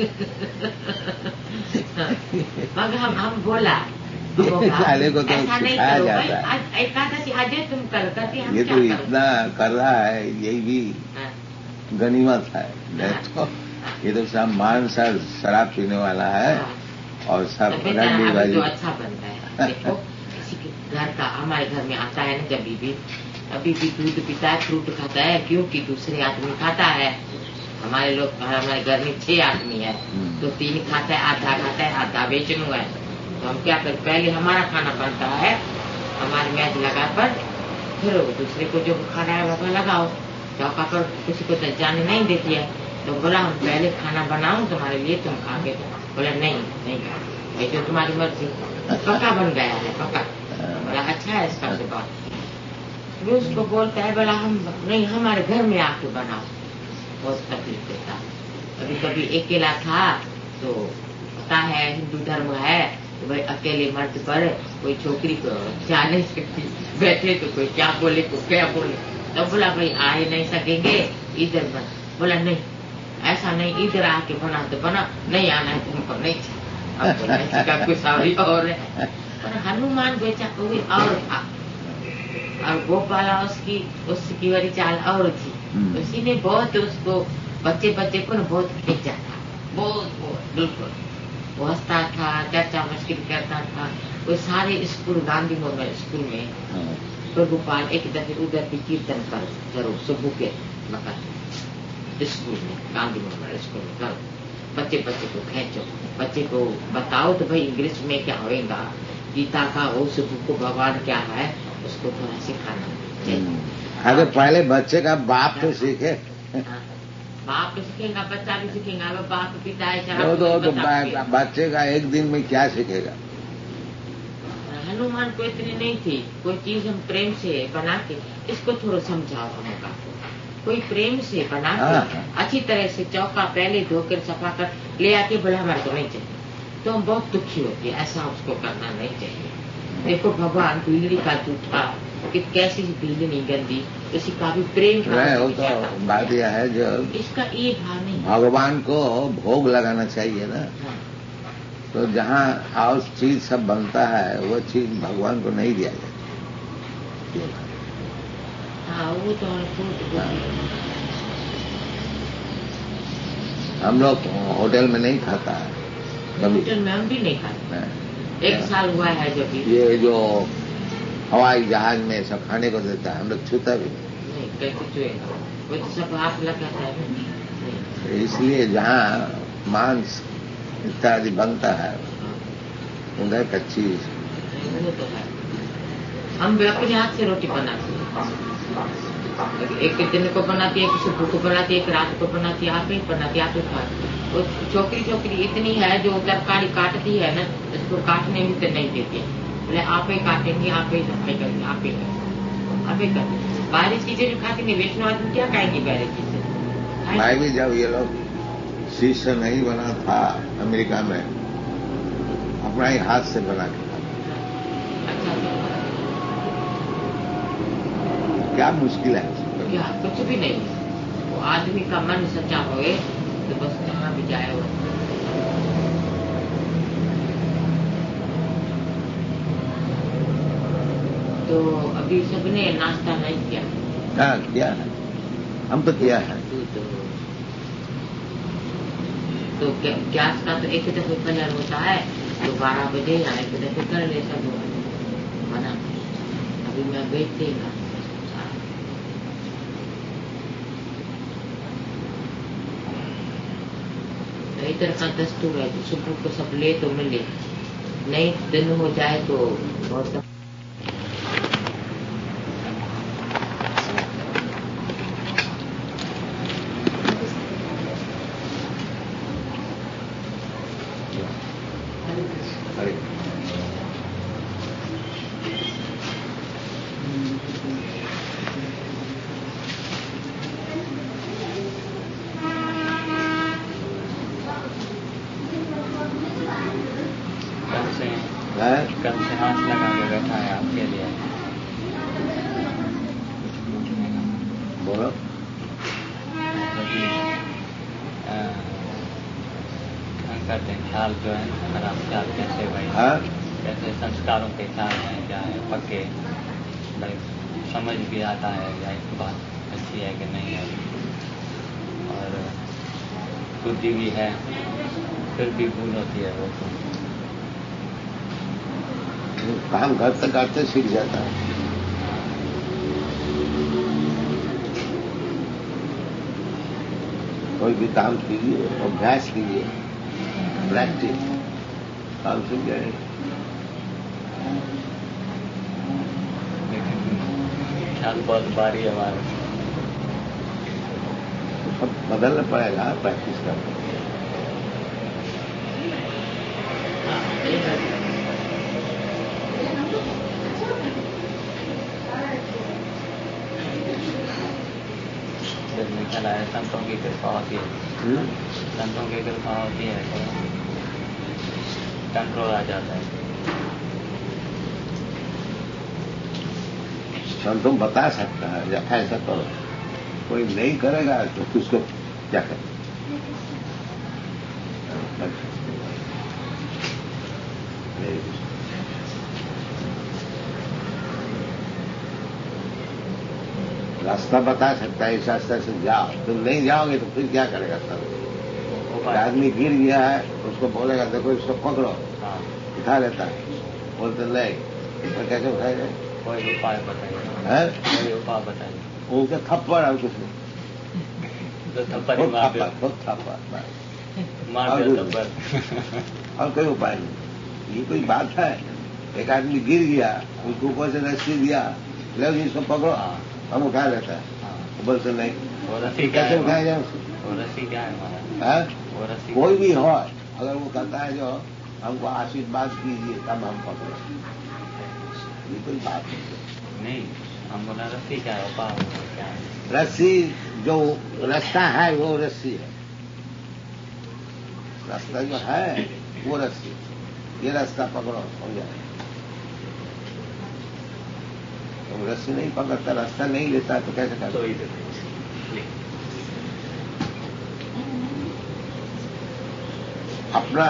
मगर हम बोला साले को तो ऐसा नहीं सिखाया करो जाता है। भाई, एकादशी आज तुम करो, करती हम ये क्या तो करो? इतना कर रहा है, यही भी हाँ, गनीमत है। नहीं तो ये तो सब मांस और शराब पीने वाला है हाँ। और सब तो बेटा रंडी अभी बाजी। तो अच्छा बनता है। देखो किसी के घर का, हमारे घर में आता है ना जब भी, अभी भी दूध पीता है, फ्रूट खाता है, क्योंकि दूसरे आदमी खाता है। हमारे घर में 6 आदमी है, तो 3 खाता है, आधा खाता है, आधा बेचनू है। तो हम क्या करें, पहले हमारा खाना बनता है, हमारी मैच लगा पर, फिर दूसरे को जो खाना है वो लगाओ। चौका पर किसी को जाने नहीं देती है, तो बोला हम पहले खाना बनाऊं तुम्हारे लिए, तुम खाओगे। बोला नहीं भाई, जो तुम्हारी मर्जी। पक्का बन गया है, पक्का। बोला अच्छा है इसका स्वभाव। वो उसको बोलता है, बोला हम नहीं, हमारे घर में आके बनाओ। बहुत तकलीफ देता। कभी कभी अकेला था तो पता है हिंदू धर्म है तो भाई अकेले मर्द पर कोई छोकरी को जा नहीं सकती, बैठे तो कोई क्या बोले को क्या बोले। तो बोला भाई आ ही नहीं सकेंगे, इधर बना। बोला नहीं ऐसा नहीं, इधर आके बना तो बना, नहीं आना है तुमको नहीं। अब कुछ और है। पर हनुमान बेचा कोई और था, और गोपाला उसकी वाली चाल और थी। उसी ने बहुत उसको बच्चे को बहुत खींचा था। बहुत बिल्कुल। वो हंसता था, चर्चा मस्करी करता था। वो सारे स्कूल गांधी मोहम्मद स्कूल में प्रभुपाल एक दफे उधर भी कीर्तन कर जरूर सुबह के वक्त स्कूल में, गांधी मोहम्मद स्कूल में करो, बच्चे को खेचो, बच्चे को बताओ तो भाई इंग्लिश में क्या होएगा, गीता का वो सुबह को भगवान क्या है उसको थोड़ा सिखाना चाहिए। अगर पहले बच्चे का बाप तो सीखे। बाप तो सीखेगा, बच्चा भी सीखेगा। बाप पिता है तो बच्चे का एक दिन में क्या सीखेगा? हनुमान को इतनी नहीं थी, कोई चीज हम प्रेम से बना के इसको थोड़ा समझाओ, होगा कोई प्रेम से बना के अच्छी तरह से चौका पहले धोकर सफा कर ले आके बोला हमारे को नहीं चाहिए, तो हम बहुत दुखी होती है। ऐसा उसको करना नहीं चाहिए। देखो भगवान बिजली का जूठा कि कैसी बिजली गंदी, इसी का भी प्रेम का वो तो बात यह है जो इसका ये भाव नहीं, भगवान को भोग लगाना चाहिए ना। तो जहाँ हाउस चीज सब बनता है वो चीज भगवान को नहीं दिया जाता। हाँ वो तो हम लोग होटल में नहीं खाता है, होटल में हम भी नहीं खाते। एक साल हुआ है जब ये जो हवाई जहाज में सब खाने को देता है, हम लोग छूता भी नहीं। कैसे छुएगा, वो तो सब हाथ लगाता है। इसलिए जहाँ मांस इत्यादि बनता है उधर कच्ची वो तो है। हम भी अपने हाथ से रोटी बनाते हैं, एक दिन को बनाती है, एक सुबह को बनाती है, एक रात को बनाती है, आप ही बनाती है, आप ही खाते। वो छोकरी इतनी है जो तरकारी काटती है ना, इसको काटने भी तो नहीं देती है, बोले आप ही काटेंगे, आप ही सफाई करेंगे, आप ही करेंगे। बाहरी चीजें भी खाती नहीं, वैष्णव आदमी क्या खाएंगे बाहरी चीजें। मैं भी जब ये लोग शीशा नहीं बना था अमेरिका में, अपना ही हाथ से बना के क्या मुश्किल है? क्या कुछ भी नहीं। वो आदमी का मन सच्चा होए तो बस जहाँ भी जाए वो। तो अभी सबने नाश्ता नहीं किया? हाँ किया है, हम तो किया है। तो गैस का तो एक दफे कलर होता है, तो 12 बजे या एक दफे कर ले सब बना। अभी मैं बेच देगा इधर का दस्तूर है, तो सुबह को सब ले तो मिले, नहीं दिन हो जाए तो बहुत कल से हाथ लगा के बैठा है आपके लिए। बोलो। करते हैं ख्याल जो है हमारा ख्याल कैसे भाई, कैसे संस्कारों के ख्याल हैं, क्या है पक्के भाई समझ भी आता है या एक बात अच्छी है कि नहीं है, और बुद्धि भी है फिर भी भूल होती है। वो काम करते करते सीख जाता है। कोई भी काम कीजिए, अभ्यास कीजिए, प्रैक्टिस, काम सीख जाए। ख्याल बहुत भारी है हमारे, सब बदलना पड़ेगा प्रैक्टिस करके। निकला है संतों की कृपा होती है, संतों की कृपा होती है तो कंट्रोल आ जाता है। संतों बता सकता है या ऐसा करो, कोई नहीं करेगा तो उसको क्या करें। रास्ता बता सकता है, इस रास्ते से जाओ, तुम नहीं जाओगे तो फिर क्या करेगा सब। आदमी गिर गया है उसको बोलेगा देखो इसको पकड़ो, हाँ, उठा लेता है, बोलते नहीं, तो कैसे उठाएगा? कोई उपाय बताइए, है कोई उपाय बताइए। उनके थप्पड़ और कुछ नहीं, तो थप्पड़ ही खुद मार दो, थप्पड़, खुद थप्पड़, बस। मार और दो कुछ थप्पड़। और कोई उपाय नहीं। ये कोई बात है? एक आदमी गिर गया, उसको ऊपर से रस्सी दिया, लो जी इसको पकड़ो, हाँ, हम उठा लेता है, हाँ। वो बोलते नहीं, वो रस्सी क्या कैसे है? उठाया जाए उसको? वो रस्सी क्या है हमारा? है? वो रस्सी कोई भी हो, अगर वो कहता है जो हमको आशीर्वाद कीजिए तब हम पकड़े, ये कोई बात नहीं, हम बोला रस्सी क्या है, उपाय क्या है? नहीं। रस्सी जो रास्ता है वो रस्सी है, रास्ता जो है वो रस्सी, ये रास्ता पकड़ो हो जाए। तो रस्सी नहीं पकड़ता, रास्ता नहीं लेता तो कैसे करता? तो इधर अपना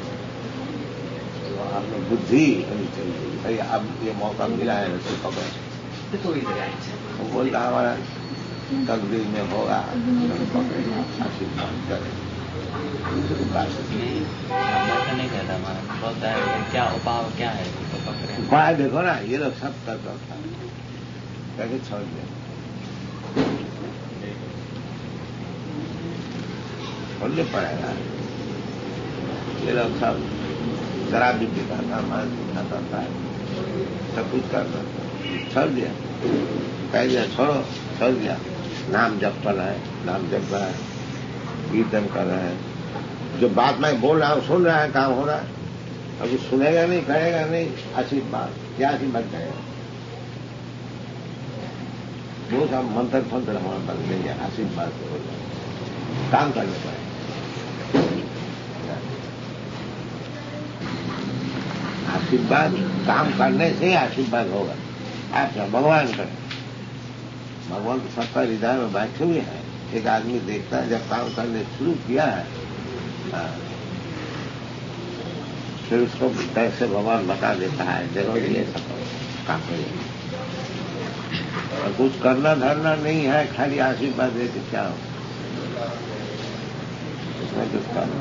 आपने बुद्धि होनी चाहिए, भाई अब ये मौका मिला है रस्सी पकड़ो। तो इधर आए। वो बोलता हमारा तकदीर में होगा, हम पकड़ेगा, आशीर्वाद करें। दूसरी बात नहीं, हम ऐसा नहीं कहता, हमारा बोलता है कि क्या उपाय क्या है, तो पकड़े। उपाय देखो ना, ये लोग सब कर रखा है, कैसे छोड़ दिया? छोड़ने पड़ेगा। ये लोग सब शराब भी पीता था, मांस भी खाता था, सब कुछ करता था, छोड़ दिया, कह दिया छोड़ो, छोड़ दिया। नाम जप कर रहा है, नाम जप रहा है, कीर्तन कर रहा है, जो बात मैं बोल रहा हूँ सुन रहा है, काम हो रहा है। अभी सुनेगा नहीं, करेगा नहीं, आशीर्वाद क्या आशीर्वाद करेगा? वो सब मंत्र फंत्र हमारा बन गया, आशीर्वाद से हो जाए, काम करने पड़ेगा। आशीर्वाद काम करने से आशीर्वाद होगा। आप भगवान करें, भगवान तो सबका हृदय में बैठे हुए हैं। एक आदमी देखता है जब काम करने शुरू किया है, फिर उसको कैसे भगवान बता देता है जरूर ये सब काम करिए। और कुछ करना धरना नहीं है, खाली आशीर्वाद दे के क्या हो, उसमें कुछ करना।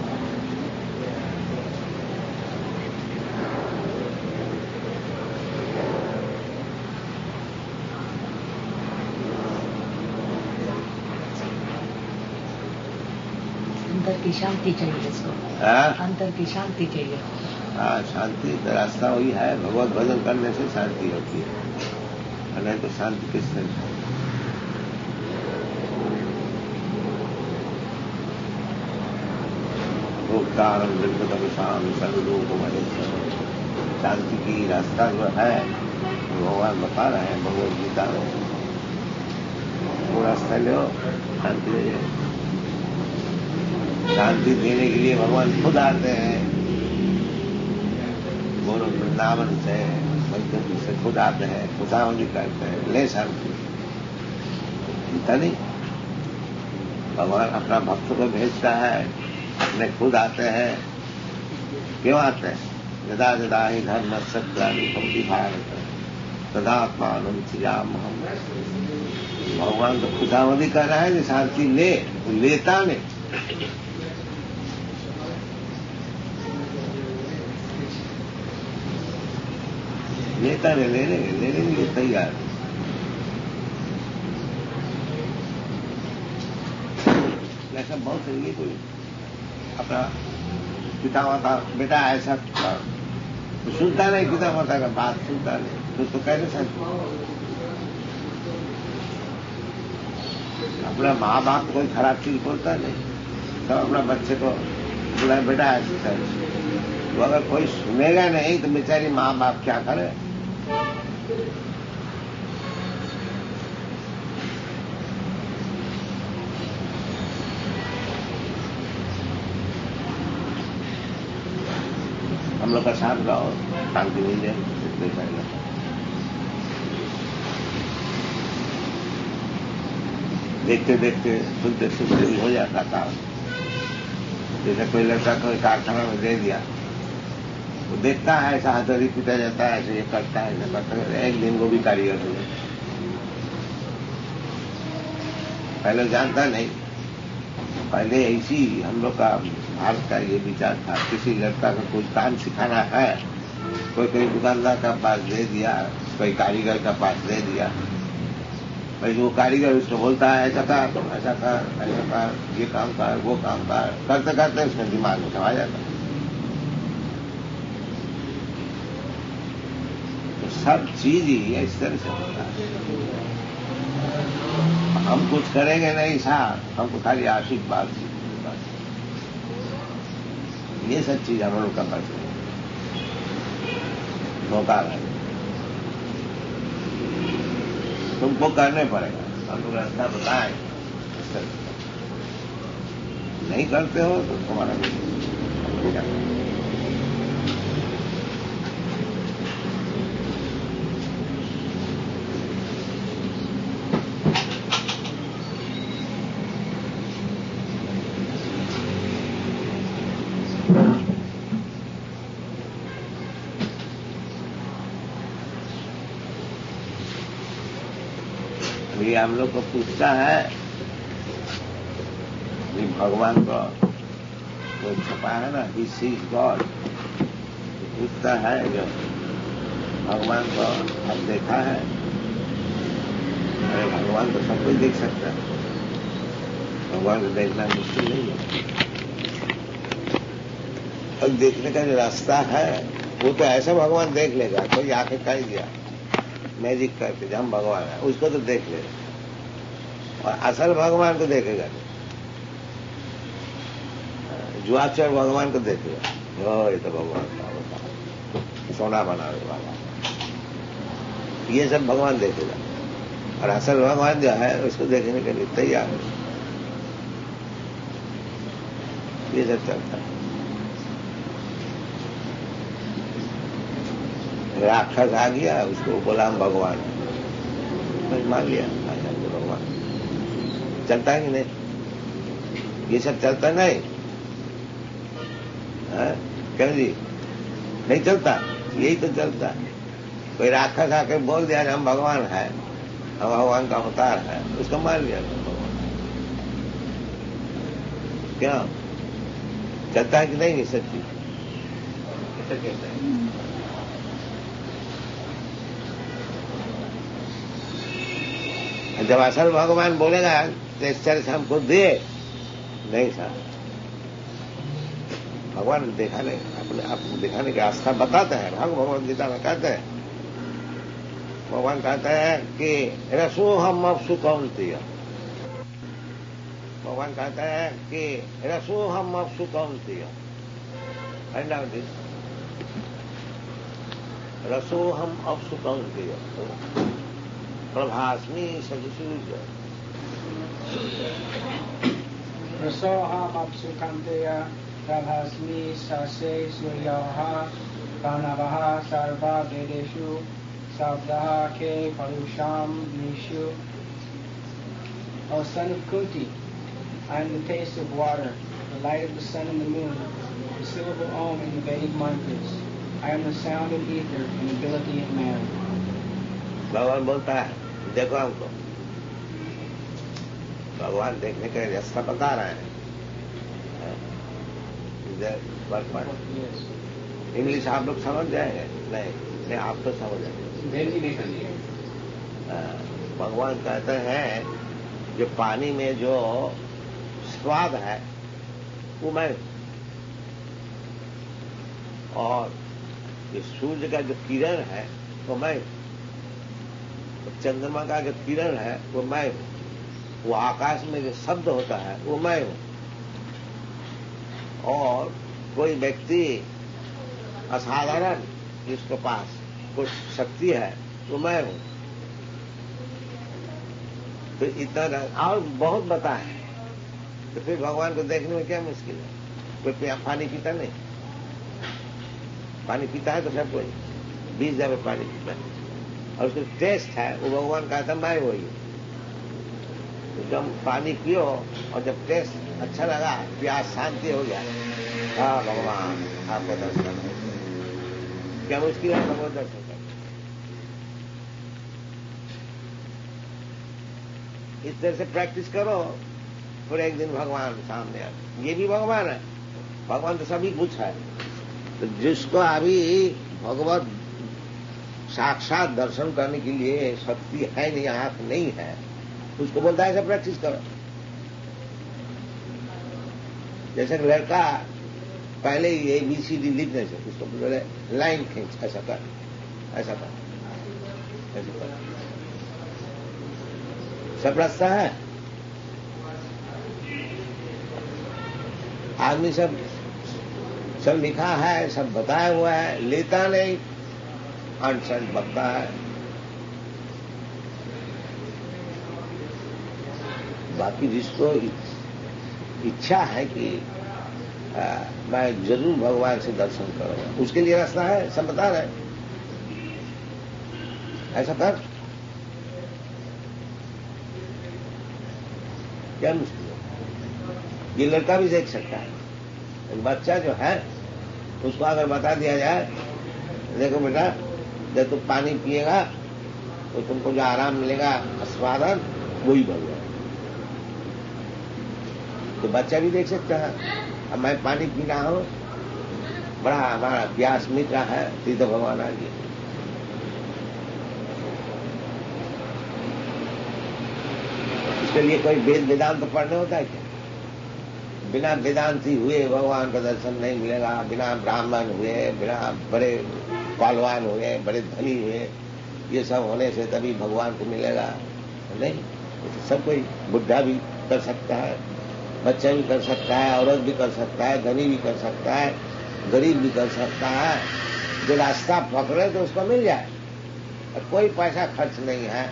अंतर की शांति चाहिए इसको, अंतर की शांति चाहिए। हाँ, शांति का रास्ता वही है, भगवत भजन करने से शांति होती है, और नहीं तो शांति किससे? भोक्तारम निर्गतविषाम सर्वलोक महेश्वर। शांति की रास्ता जो है भगवान बता रहे हैं भगवत गीता में, वो रास्ता लो, शांति ले जाए। शांति देने के लिए भगवान खुद आते हैं, गोलोक वृंदावन से पंचमी से खुद आते हैं, खुदावंदी करते हैं, ले शांति। गीता नहीं, भगवान अपना भक्त को भेजता है, अपने खुद आते हैं। क्यों आते हैं? यदा यदा ही धर्म सत्यानि भवति भारत तदात्मानं सृजाम्यहम्। भगवान तो खुदावंदी कर रहा है कि शांति ले, वो लेता नहीं। लेता नहीं, लेने के लिए तैयार। ऐसा बहुत है, ये कोई अपना पिता माता बेटा ऐसा तो सुनता नहीं, पिता माता का बात सुनता नहीं, तो कह नहीं सकते। अपना माँ बाप कोई खराब चीज बोलता नहीं, सब अपना बच्चे को बोला बेटा ऐसा है। तो अगर कोई सुनेगा नहीं तो बेचारी माँ बाप क्या करे? हम लोग का साथ गाओ, शांति मिल जाए, इतने पहले देखते देखते सुनते सुनते भी हो जाता काम। जैसे कोई लड़का कोई कारखाना में दे दिया, वो देखता है ऐसा हथौड़ी पीटा जाता है, ऐसे ये करता है, ऐसा करता है, एक दिन वो भी कारीगर हो जाता। पहले जानता नहीं, पहले ऐसी हम लोग का भारत का ये विचार था, किसी लड़का का कुछ काम सिखाना है, कोई दुकानदार का पास दे दिया, कोई कारीगर का पास दे दिया, भाई वो कारीगर उसको बोलता है ऐसा कर, ऐसा कर, ऐसा कर, ये काम कर, वो काम कर, करते करते उसमें दिमाग में समा जाता। तो सब चीज ही इस तरह से होता है। हम कुछ करेंगे नहीं साहब, हमको खाली आशीर्वाद से ये सब चीज हम लोग करना चाहिए। मौका है तुमको करने पड़ेगा, हम लोग रास्ता बताएं, नहीं करते हो तो तुम्हारा क्या करना। ये हम लोग को पूछता है कि भगवान को वो छपा है ना, ही सीज गॉड, पूछता है जो भगवान को आप देखा है? अरे भगवान को सब कोई देख सकता है, भगवान को देखना मुश्किल नहीं है। अब देखने का जो रास्ता है वो तो ऐसा भगवान देख लेगा, कोई आके कह दिया मैजिक करके जब हम भगवान है उसको तो देख ले, और असल भगवान को देखेगा जुआचर भगवान को देखेगा, ये तो भगवान का होता सोना बनाने वाला, ये सब भगवान देखेगा, और असल भगवान जो है उसको देखने के लिए तैयार है। ये सब चलता है। राक्षस आ गया, उसको बोला हम भगवान, मान लिया भगवान। चलता है कि नहीं? ये सब चलता नहीं है? क्यों जी नहीं चलता? यही तो चलता है। कोई राक्षस आकर बोल दिया हम भगवान है, हम भगवान का अवतार है, उसको मान लिया भगवान। क्या चलता है कि नहीं ये सब चीज? ऐसा कहता है। जब असल भगवान बोलेगा तो इस तरह से हमको दे नहीं साहब, भगवान दिखाने अपने आप दिखाने की आस्था बताते हैं। भगवद गीता में कहते हैं, भगवान कहते हैं कि रसो हम अपसु कौन्तेय, भगवान कहते हैं कि रसो हम अपसु कौन्तेय, रसो हम अपसु कौन्तेय प्रभास्मि सदसूर्य। रसोहम अपसु कौन्तेय प्रभास्मि ससे सूर्यः प्रणवः सर्व वेदेषु शब्दः के परुषाम निषु। O son of Kunti, I am the taste of water, the light of the sun and the moon, the syllable Om in the Vedic mantras. I am the sound in ether and ability in man. भगवान बोलता है देखो हमको, भगवान देखने का रास्ता बता रहे हैं। इंग्लिश आप लोग समझ जाएंगे? नहीं आप तो समझ जाएंगे। भगवान कहते हैं जो पानी में जो स्वाद है वो मैं, और जो सूर्य का जो किरण है वो मैं, चंद्रमा का जो किरण है वो मैं हूं, वो आकाश में जो शब्द होता है वो मैं हूं, और कोई व्यक्ति असाधारण जिसके पास कुछ शक्ति है वो मैं हूं। तो इतना और बहुत बताए, तो फिर भगवान को देखने में क्या मुश्किल है? कोई पानी पीता नहीं, पानी पीता है तो सब कोई 20 दफे पानी पीता है, और उसको टेस्ट है वो भगवान कहता है मैं वही। तो जब पानी पियो और जब टेस्ट अच्छा लगा, प्यास शांति हो गया, हाँ भगवान आपको दर्शन हो, क्या मुश्किल है भगवान दर्शन करना? इस तरह से प्रैक्टिस करो, फिर एक दिन भगवान सामने आ, ये भी भगवान है, भगवान तो सभी कुछ है। तो जिसको अभी भगवत साक्षात दर्शन करने के लिए शक्ति है नहीं, आंख नहीं है, उसको बोलता है ऐसा प्रैक्टिस करो। जैसे लड़का पहले ही ABCD लिखने से उसको बोले लाइन खींच, ऐसा कर, ऐसा कर, ऐसा कर, सब रास्ता है। आदमी सब लिखा है, सब बताया हुआ है, लेता नहीं, अनशन बकता है। बाकी जिसको इच्छा है कि मैं जरूर भगवान से दर्शन करूंगा, उसके लिए रास्ता है, सब बता रहे, ऐसा कर। क्या मुश्किल है? ये लड़का भी देख सकता है। एक बच्चा जो है उसको अगर बता दिया जाए, देखो बेटा जब तुम पानी पिएगा तो तुमको जो आराम मिलेगा, आस्वादन, वही भगवान। तो बच्चा भी देख सकता है। अब मैं पानी पी रहा हूं, बड़ा हमारा प्यास मिट रहा है, तो भगवान आ गए। इसके लिए कोई वेद वेदांत तो पढ़ने होता है क्या? बिना वेदांती हुए भगवान का दर्शन नहीं मिलेगा। बिना ब्राह्मण हुए, बिना बड़े पहलवान हुए, बड़े धनी हुए, ये सब होने से तभी भगवान को मिलेगा नहीं। तो सब कोई बुढ़ा भी कर सकता है, बच्चा भी कर सकता है, औरत भी कर सकता है, धनी भी कर सकता है, गरीब भी कर सकता है। जो रास्ता पकड़े तो उसको मिल जाए, और कोई पैसा खर्च नहीं है।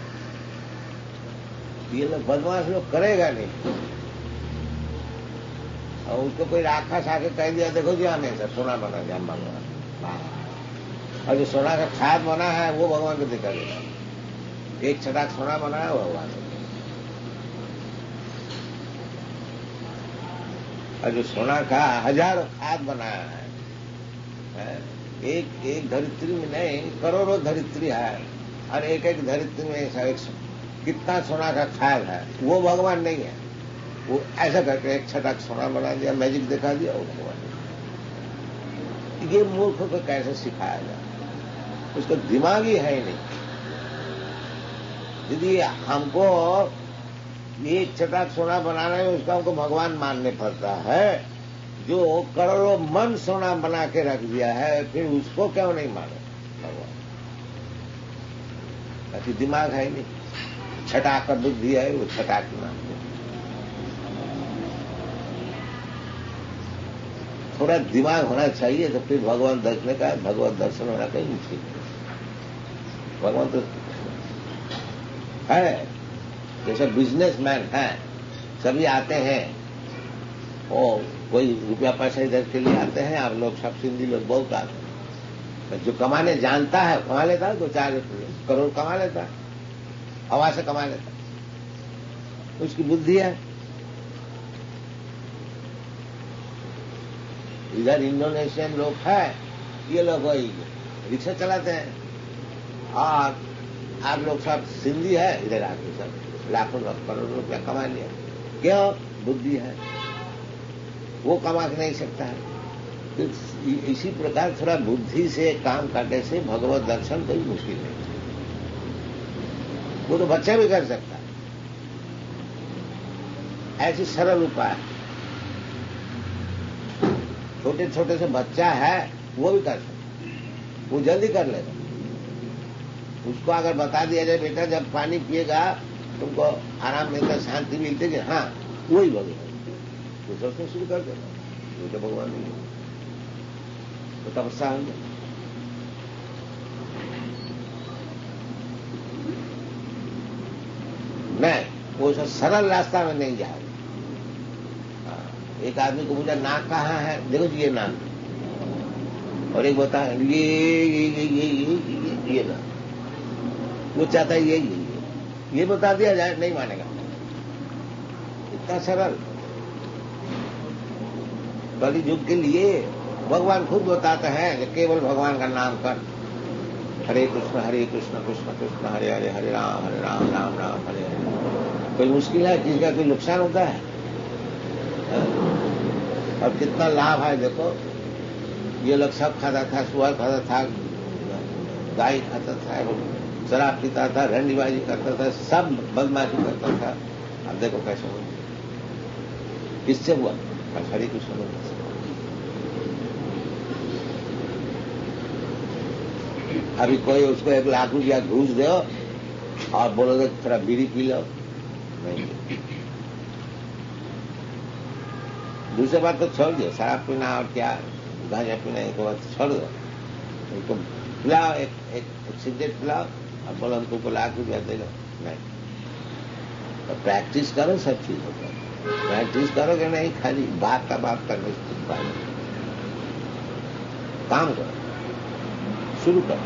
ये लोग बदमाश लोग करेगा नहीं। और उसको कोई राक्षस आके कह दिया, देखो जी हमें सब सोना बना दिया भगवान, और जो सोना का खाद बना है वो भगवान को दिखा देगा। एक छटाक सोना बना है वो भगवान, और जो सोना का हजारों खाद बनाया है, एक धरित्री में नहीं, करोड़ों धरित्री है, और एक एक धरित्री में कितना सोना का खाद है, वो भगवान नहीं है। वो ऐसा करके एक छटाक सोना बना दिया, मैजिक दिखा दिया, वो भगवान। ये मूर्ख को कैसे सिखाया जाए? उसका दिमाग ही है ही नहीं। यदि हमको एक छटाक सोना बनाना है, उसका हमको भगवान मानने पड़ता है। जो करोड़ों मन सोना बना के रख दिया है, फिर उसको क्यों नहीं माने भगवान? ताकि दिमाग है नहीं, छटाक का बुद्धि है, वो छटाक मानते। थोड़ा दिमाग होना चाहिए, तो फिर भगवान दर्शन का, भगवत दर्शन होना कहीं मुश्किल नहीं। भगवान तो है, जैसे बिजनेसमैन है, सभी आते हैं, और कोई रुपया पैसा इधर के लिए आते हैं। आप लोग सब सिंधी लोग बहुत आते हैं। जो कमाने जानता है कमा लेता है, 2-4 करोड़ कमा लेता है, हवा से कमा लेता है, उसकी बुद्धि है। इधर इंडोनेशियन लोग हैं, ये लोग वही रिक्शा चलाते हैं, और आप लोग सब सिंधी है, इधर आके सब लाखों करोड़ों रुपया कमा लिया। क्यों? बुद्धि है, वो कमा के नहीं सकता है। तो इसी प्रकार थोड़ा बुद्धि से काम करने से भगवत दर्शन कोई मुश्किल नहीं। वो तो बच्चा भी कर सकता है, ऐसी सरल उपाय। छोटे छोटे से बच्चा है, वो भी कर सकता है, वो जल्दी कर लेगा। उसको अगर बता दिया जाए, बेटा जब पानी पिएगा तुमको आराम मिलता, शांति मिलती है, हाँ वही भगवान, तो सोचना शुरू कर देगा, वो तो भगवान नहीं है, तो तपस्या हो जाए। नहीं, वो सब सरल रास्ता में नहीं जाएगा। एक आदमी को पूछा नाक कहाँ है, देखो जी ये नाक, और एक बता ये नाक, वो चाहता है ये बता दिया जाए, नहीं मानेगा। इतना सरल। कली युग के लिए भगवान खुद बताते हैं कि केवल भगवान का नाम कर, हरे कृष्ण कृष्ण कृष्ण हरे हरे, हरे राम राम राम हरे हरे। कोई मुश्किल है? किसी का कोई नुकसान होता है? और कितना लाभ है देखो। ये लोग सब खाता था, सुअर खाता था, गाय खाता था, शराब पीता था, रंडीबाजी करता था, सब बदमाशी करता था। अब देखो कैसे हुआ, किससे हुआ? हरि कृष्ण से। अभी कोई उसको 1 लाख रुपया घूस दो और बोलोगे थोड़ा बीड़ी पी लो, नहीं। दूसरी बात तो छोड़ दो, शराब पीना और क्या गांजा पीना एक बात छोड़ दो। उनको पिलाओ, एक सिगरेट पिलाओ और बोलो हमको 1 लाख रुपया दे दो, नहीं। तो प्रैक्टिस करो, सब चीज होगा। प्रैक्टिस करोगे नहीं, खाली बात का बात करने से पाए। काम करो, शुरू करो।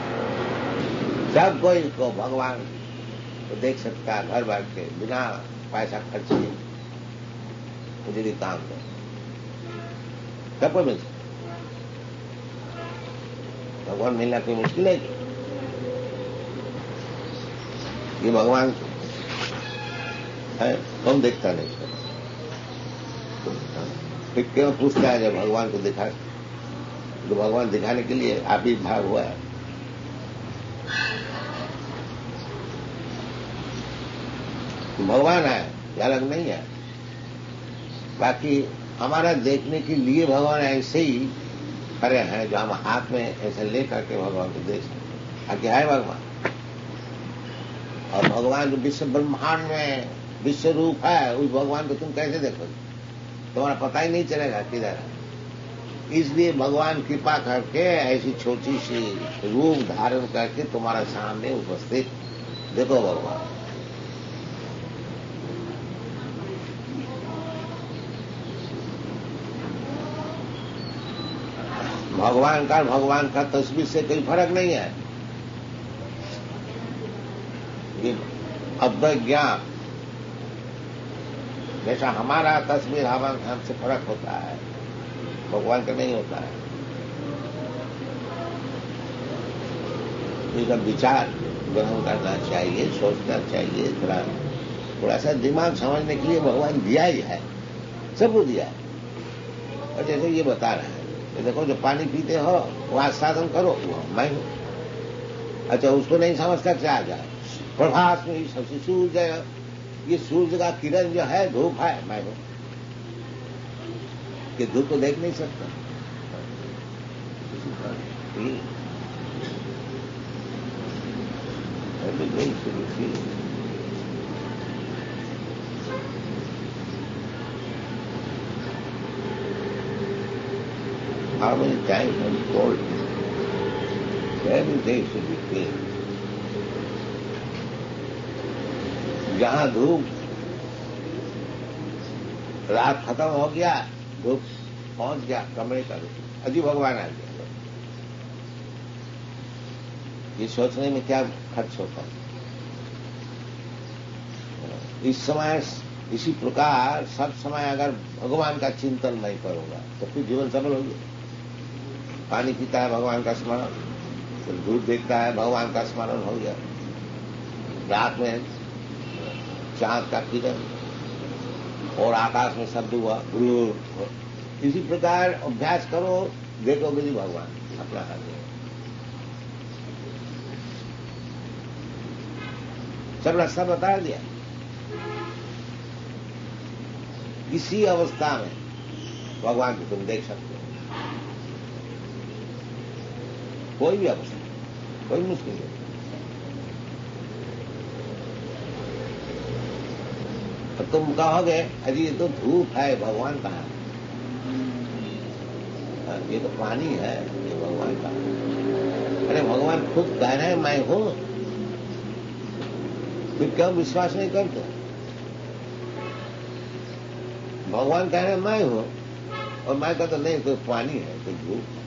सब कोई को भगवान को देख सकता है घर बैठ के, बिना पैसा खर्च किए। मुझे भी काम करो, सबको मिल सकता। भगवान मिलना कोई मुश्किल है? ये भगवान है, कौन देखता नहीं इसको? फिर क्यों पूछता है जब भगवान को दिखा? तो भगवान दिखाने के लिए आविर्भाव हुआ है। भगवान है, अलग नहीं है। बाकी हमारा देखने के लिए भगवान ऐसे ही खड़े हैं, जो हम हाथ में ऐसे ले करके भगवान को देख सकते। आगे है भगवान। और भगवान जो विश्व ब्रह्मांड में विश्व रूप है, उस भगवान को तुम कैसे देखोगे? तुम्हारा पता ही नहीं चलेगा किधर है। इसलिए भगवान कृपा करके ऐसी छोटी सी रूप धारण करके तुम्हारा सामने उपस्थित। देखो भगवान, भगवान का तस्वीर से कोई फर्क नहीं है। ये अद्वैत ज्ञान जैसा हमारा तस्वीर हमसे फर्क होता है, भगवान का नहीं होता है। इसका विचार ग्रहण करना चाहिए, सोचना चाहिए। थोड़ा सा दिमाग समझने के लिए भगवान दिया ही है, सबको दिया है। और जैसे ये बता रहे हैं, तो देखो जो पानी पीते हो वो आस्वादन करो, वो मैं हूं। अच्छा, उसको नहीं समझता क्या जाए? प्रभास में सबसे सूर्य, ये सूर्य का किरण जो है, धूप है, मैं हूं। कि धूप को देख नहीं सकता। How many times have you told me? Every day should be clean. जहां धूप, रात खत्म हो गया, धूप पहुंच गया कमरे का, अजी भगवान आ गया। ये सोचने में क्या खर्च होता है? इस समय इसी प्रकार सब समय अगर भगवान का चिंतन नहीं करूंगा तो फिर जीवन सफल हो गया। पानी पीता है, भगवान का स्मरण, तो दूध देखता है, भगवान का स्मरण हो गया। रात में चांद का किरण और आकाश में शब्द हुआ, गुरु। इसी प्रकार अभ्यास करो, देखोगे जी भगवान अपना हाथ में। सब रास्ता बता दिया। इसी अवस्था में भगवान को तुम देख सकते हो। कोई भी अवस्था, कोई मुश्किल नहीं। तो तुम कहोगे अरे ये तो धूप है, भगवान कहाँ है? ये तो पानी है, ये भगवान कहाँ है? अरे भगवान खुद कह रहे हैं मैं हूं, फिर क्यों विश्वास नहीं करते? भगवान कह रहे हैं मैं हूं, और मैं कहता नहीं, तो पानी है, तो धूप।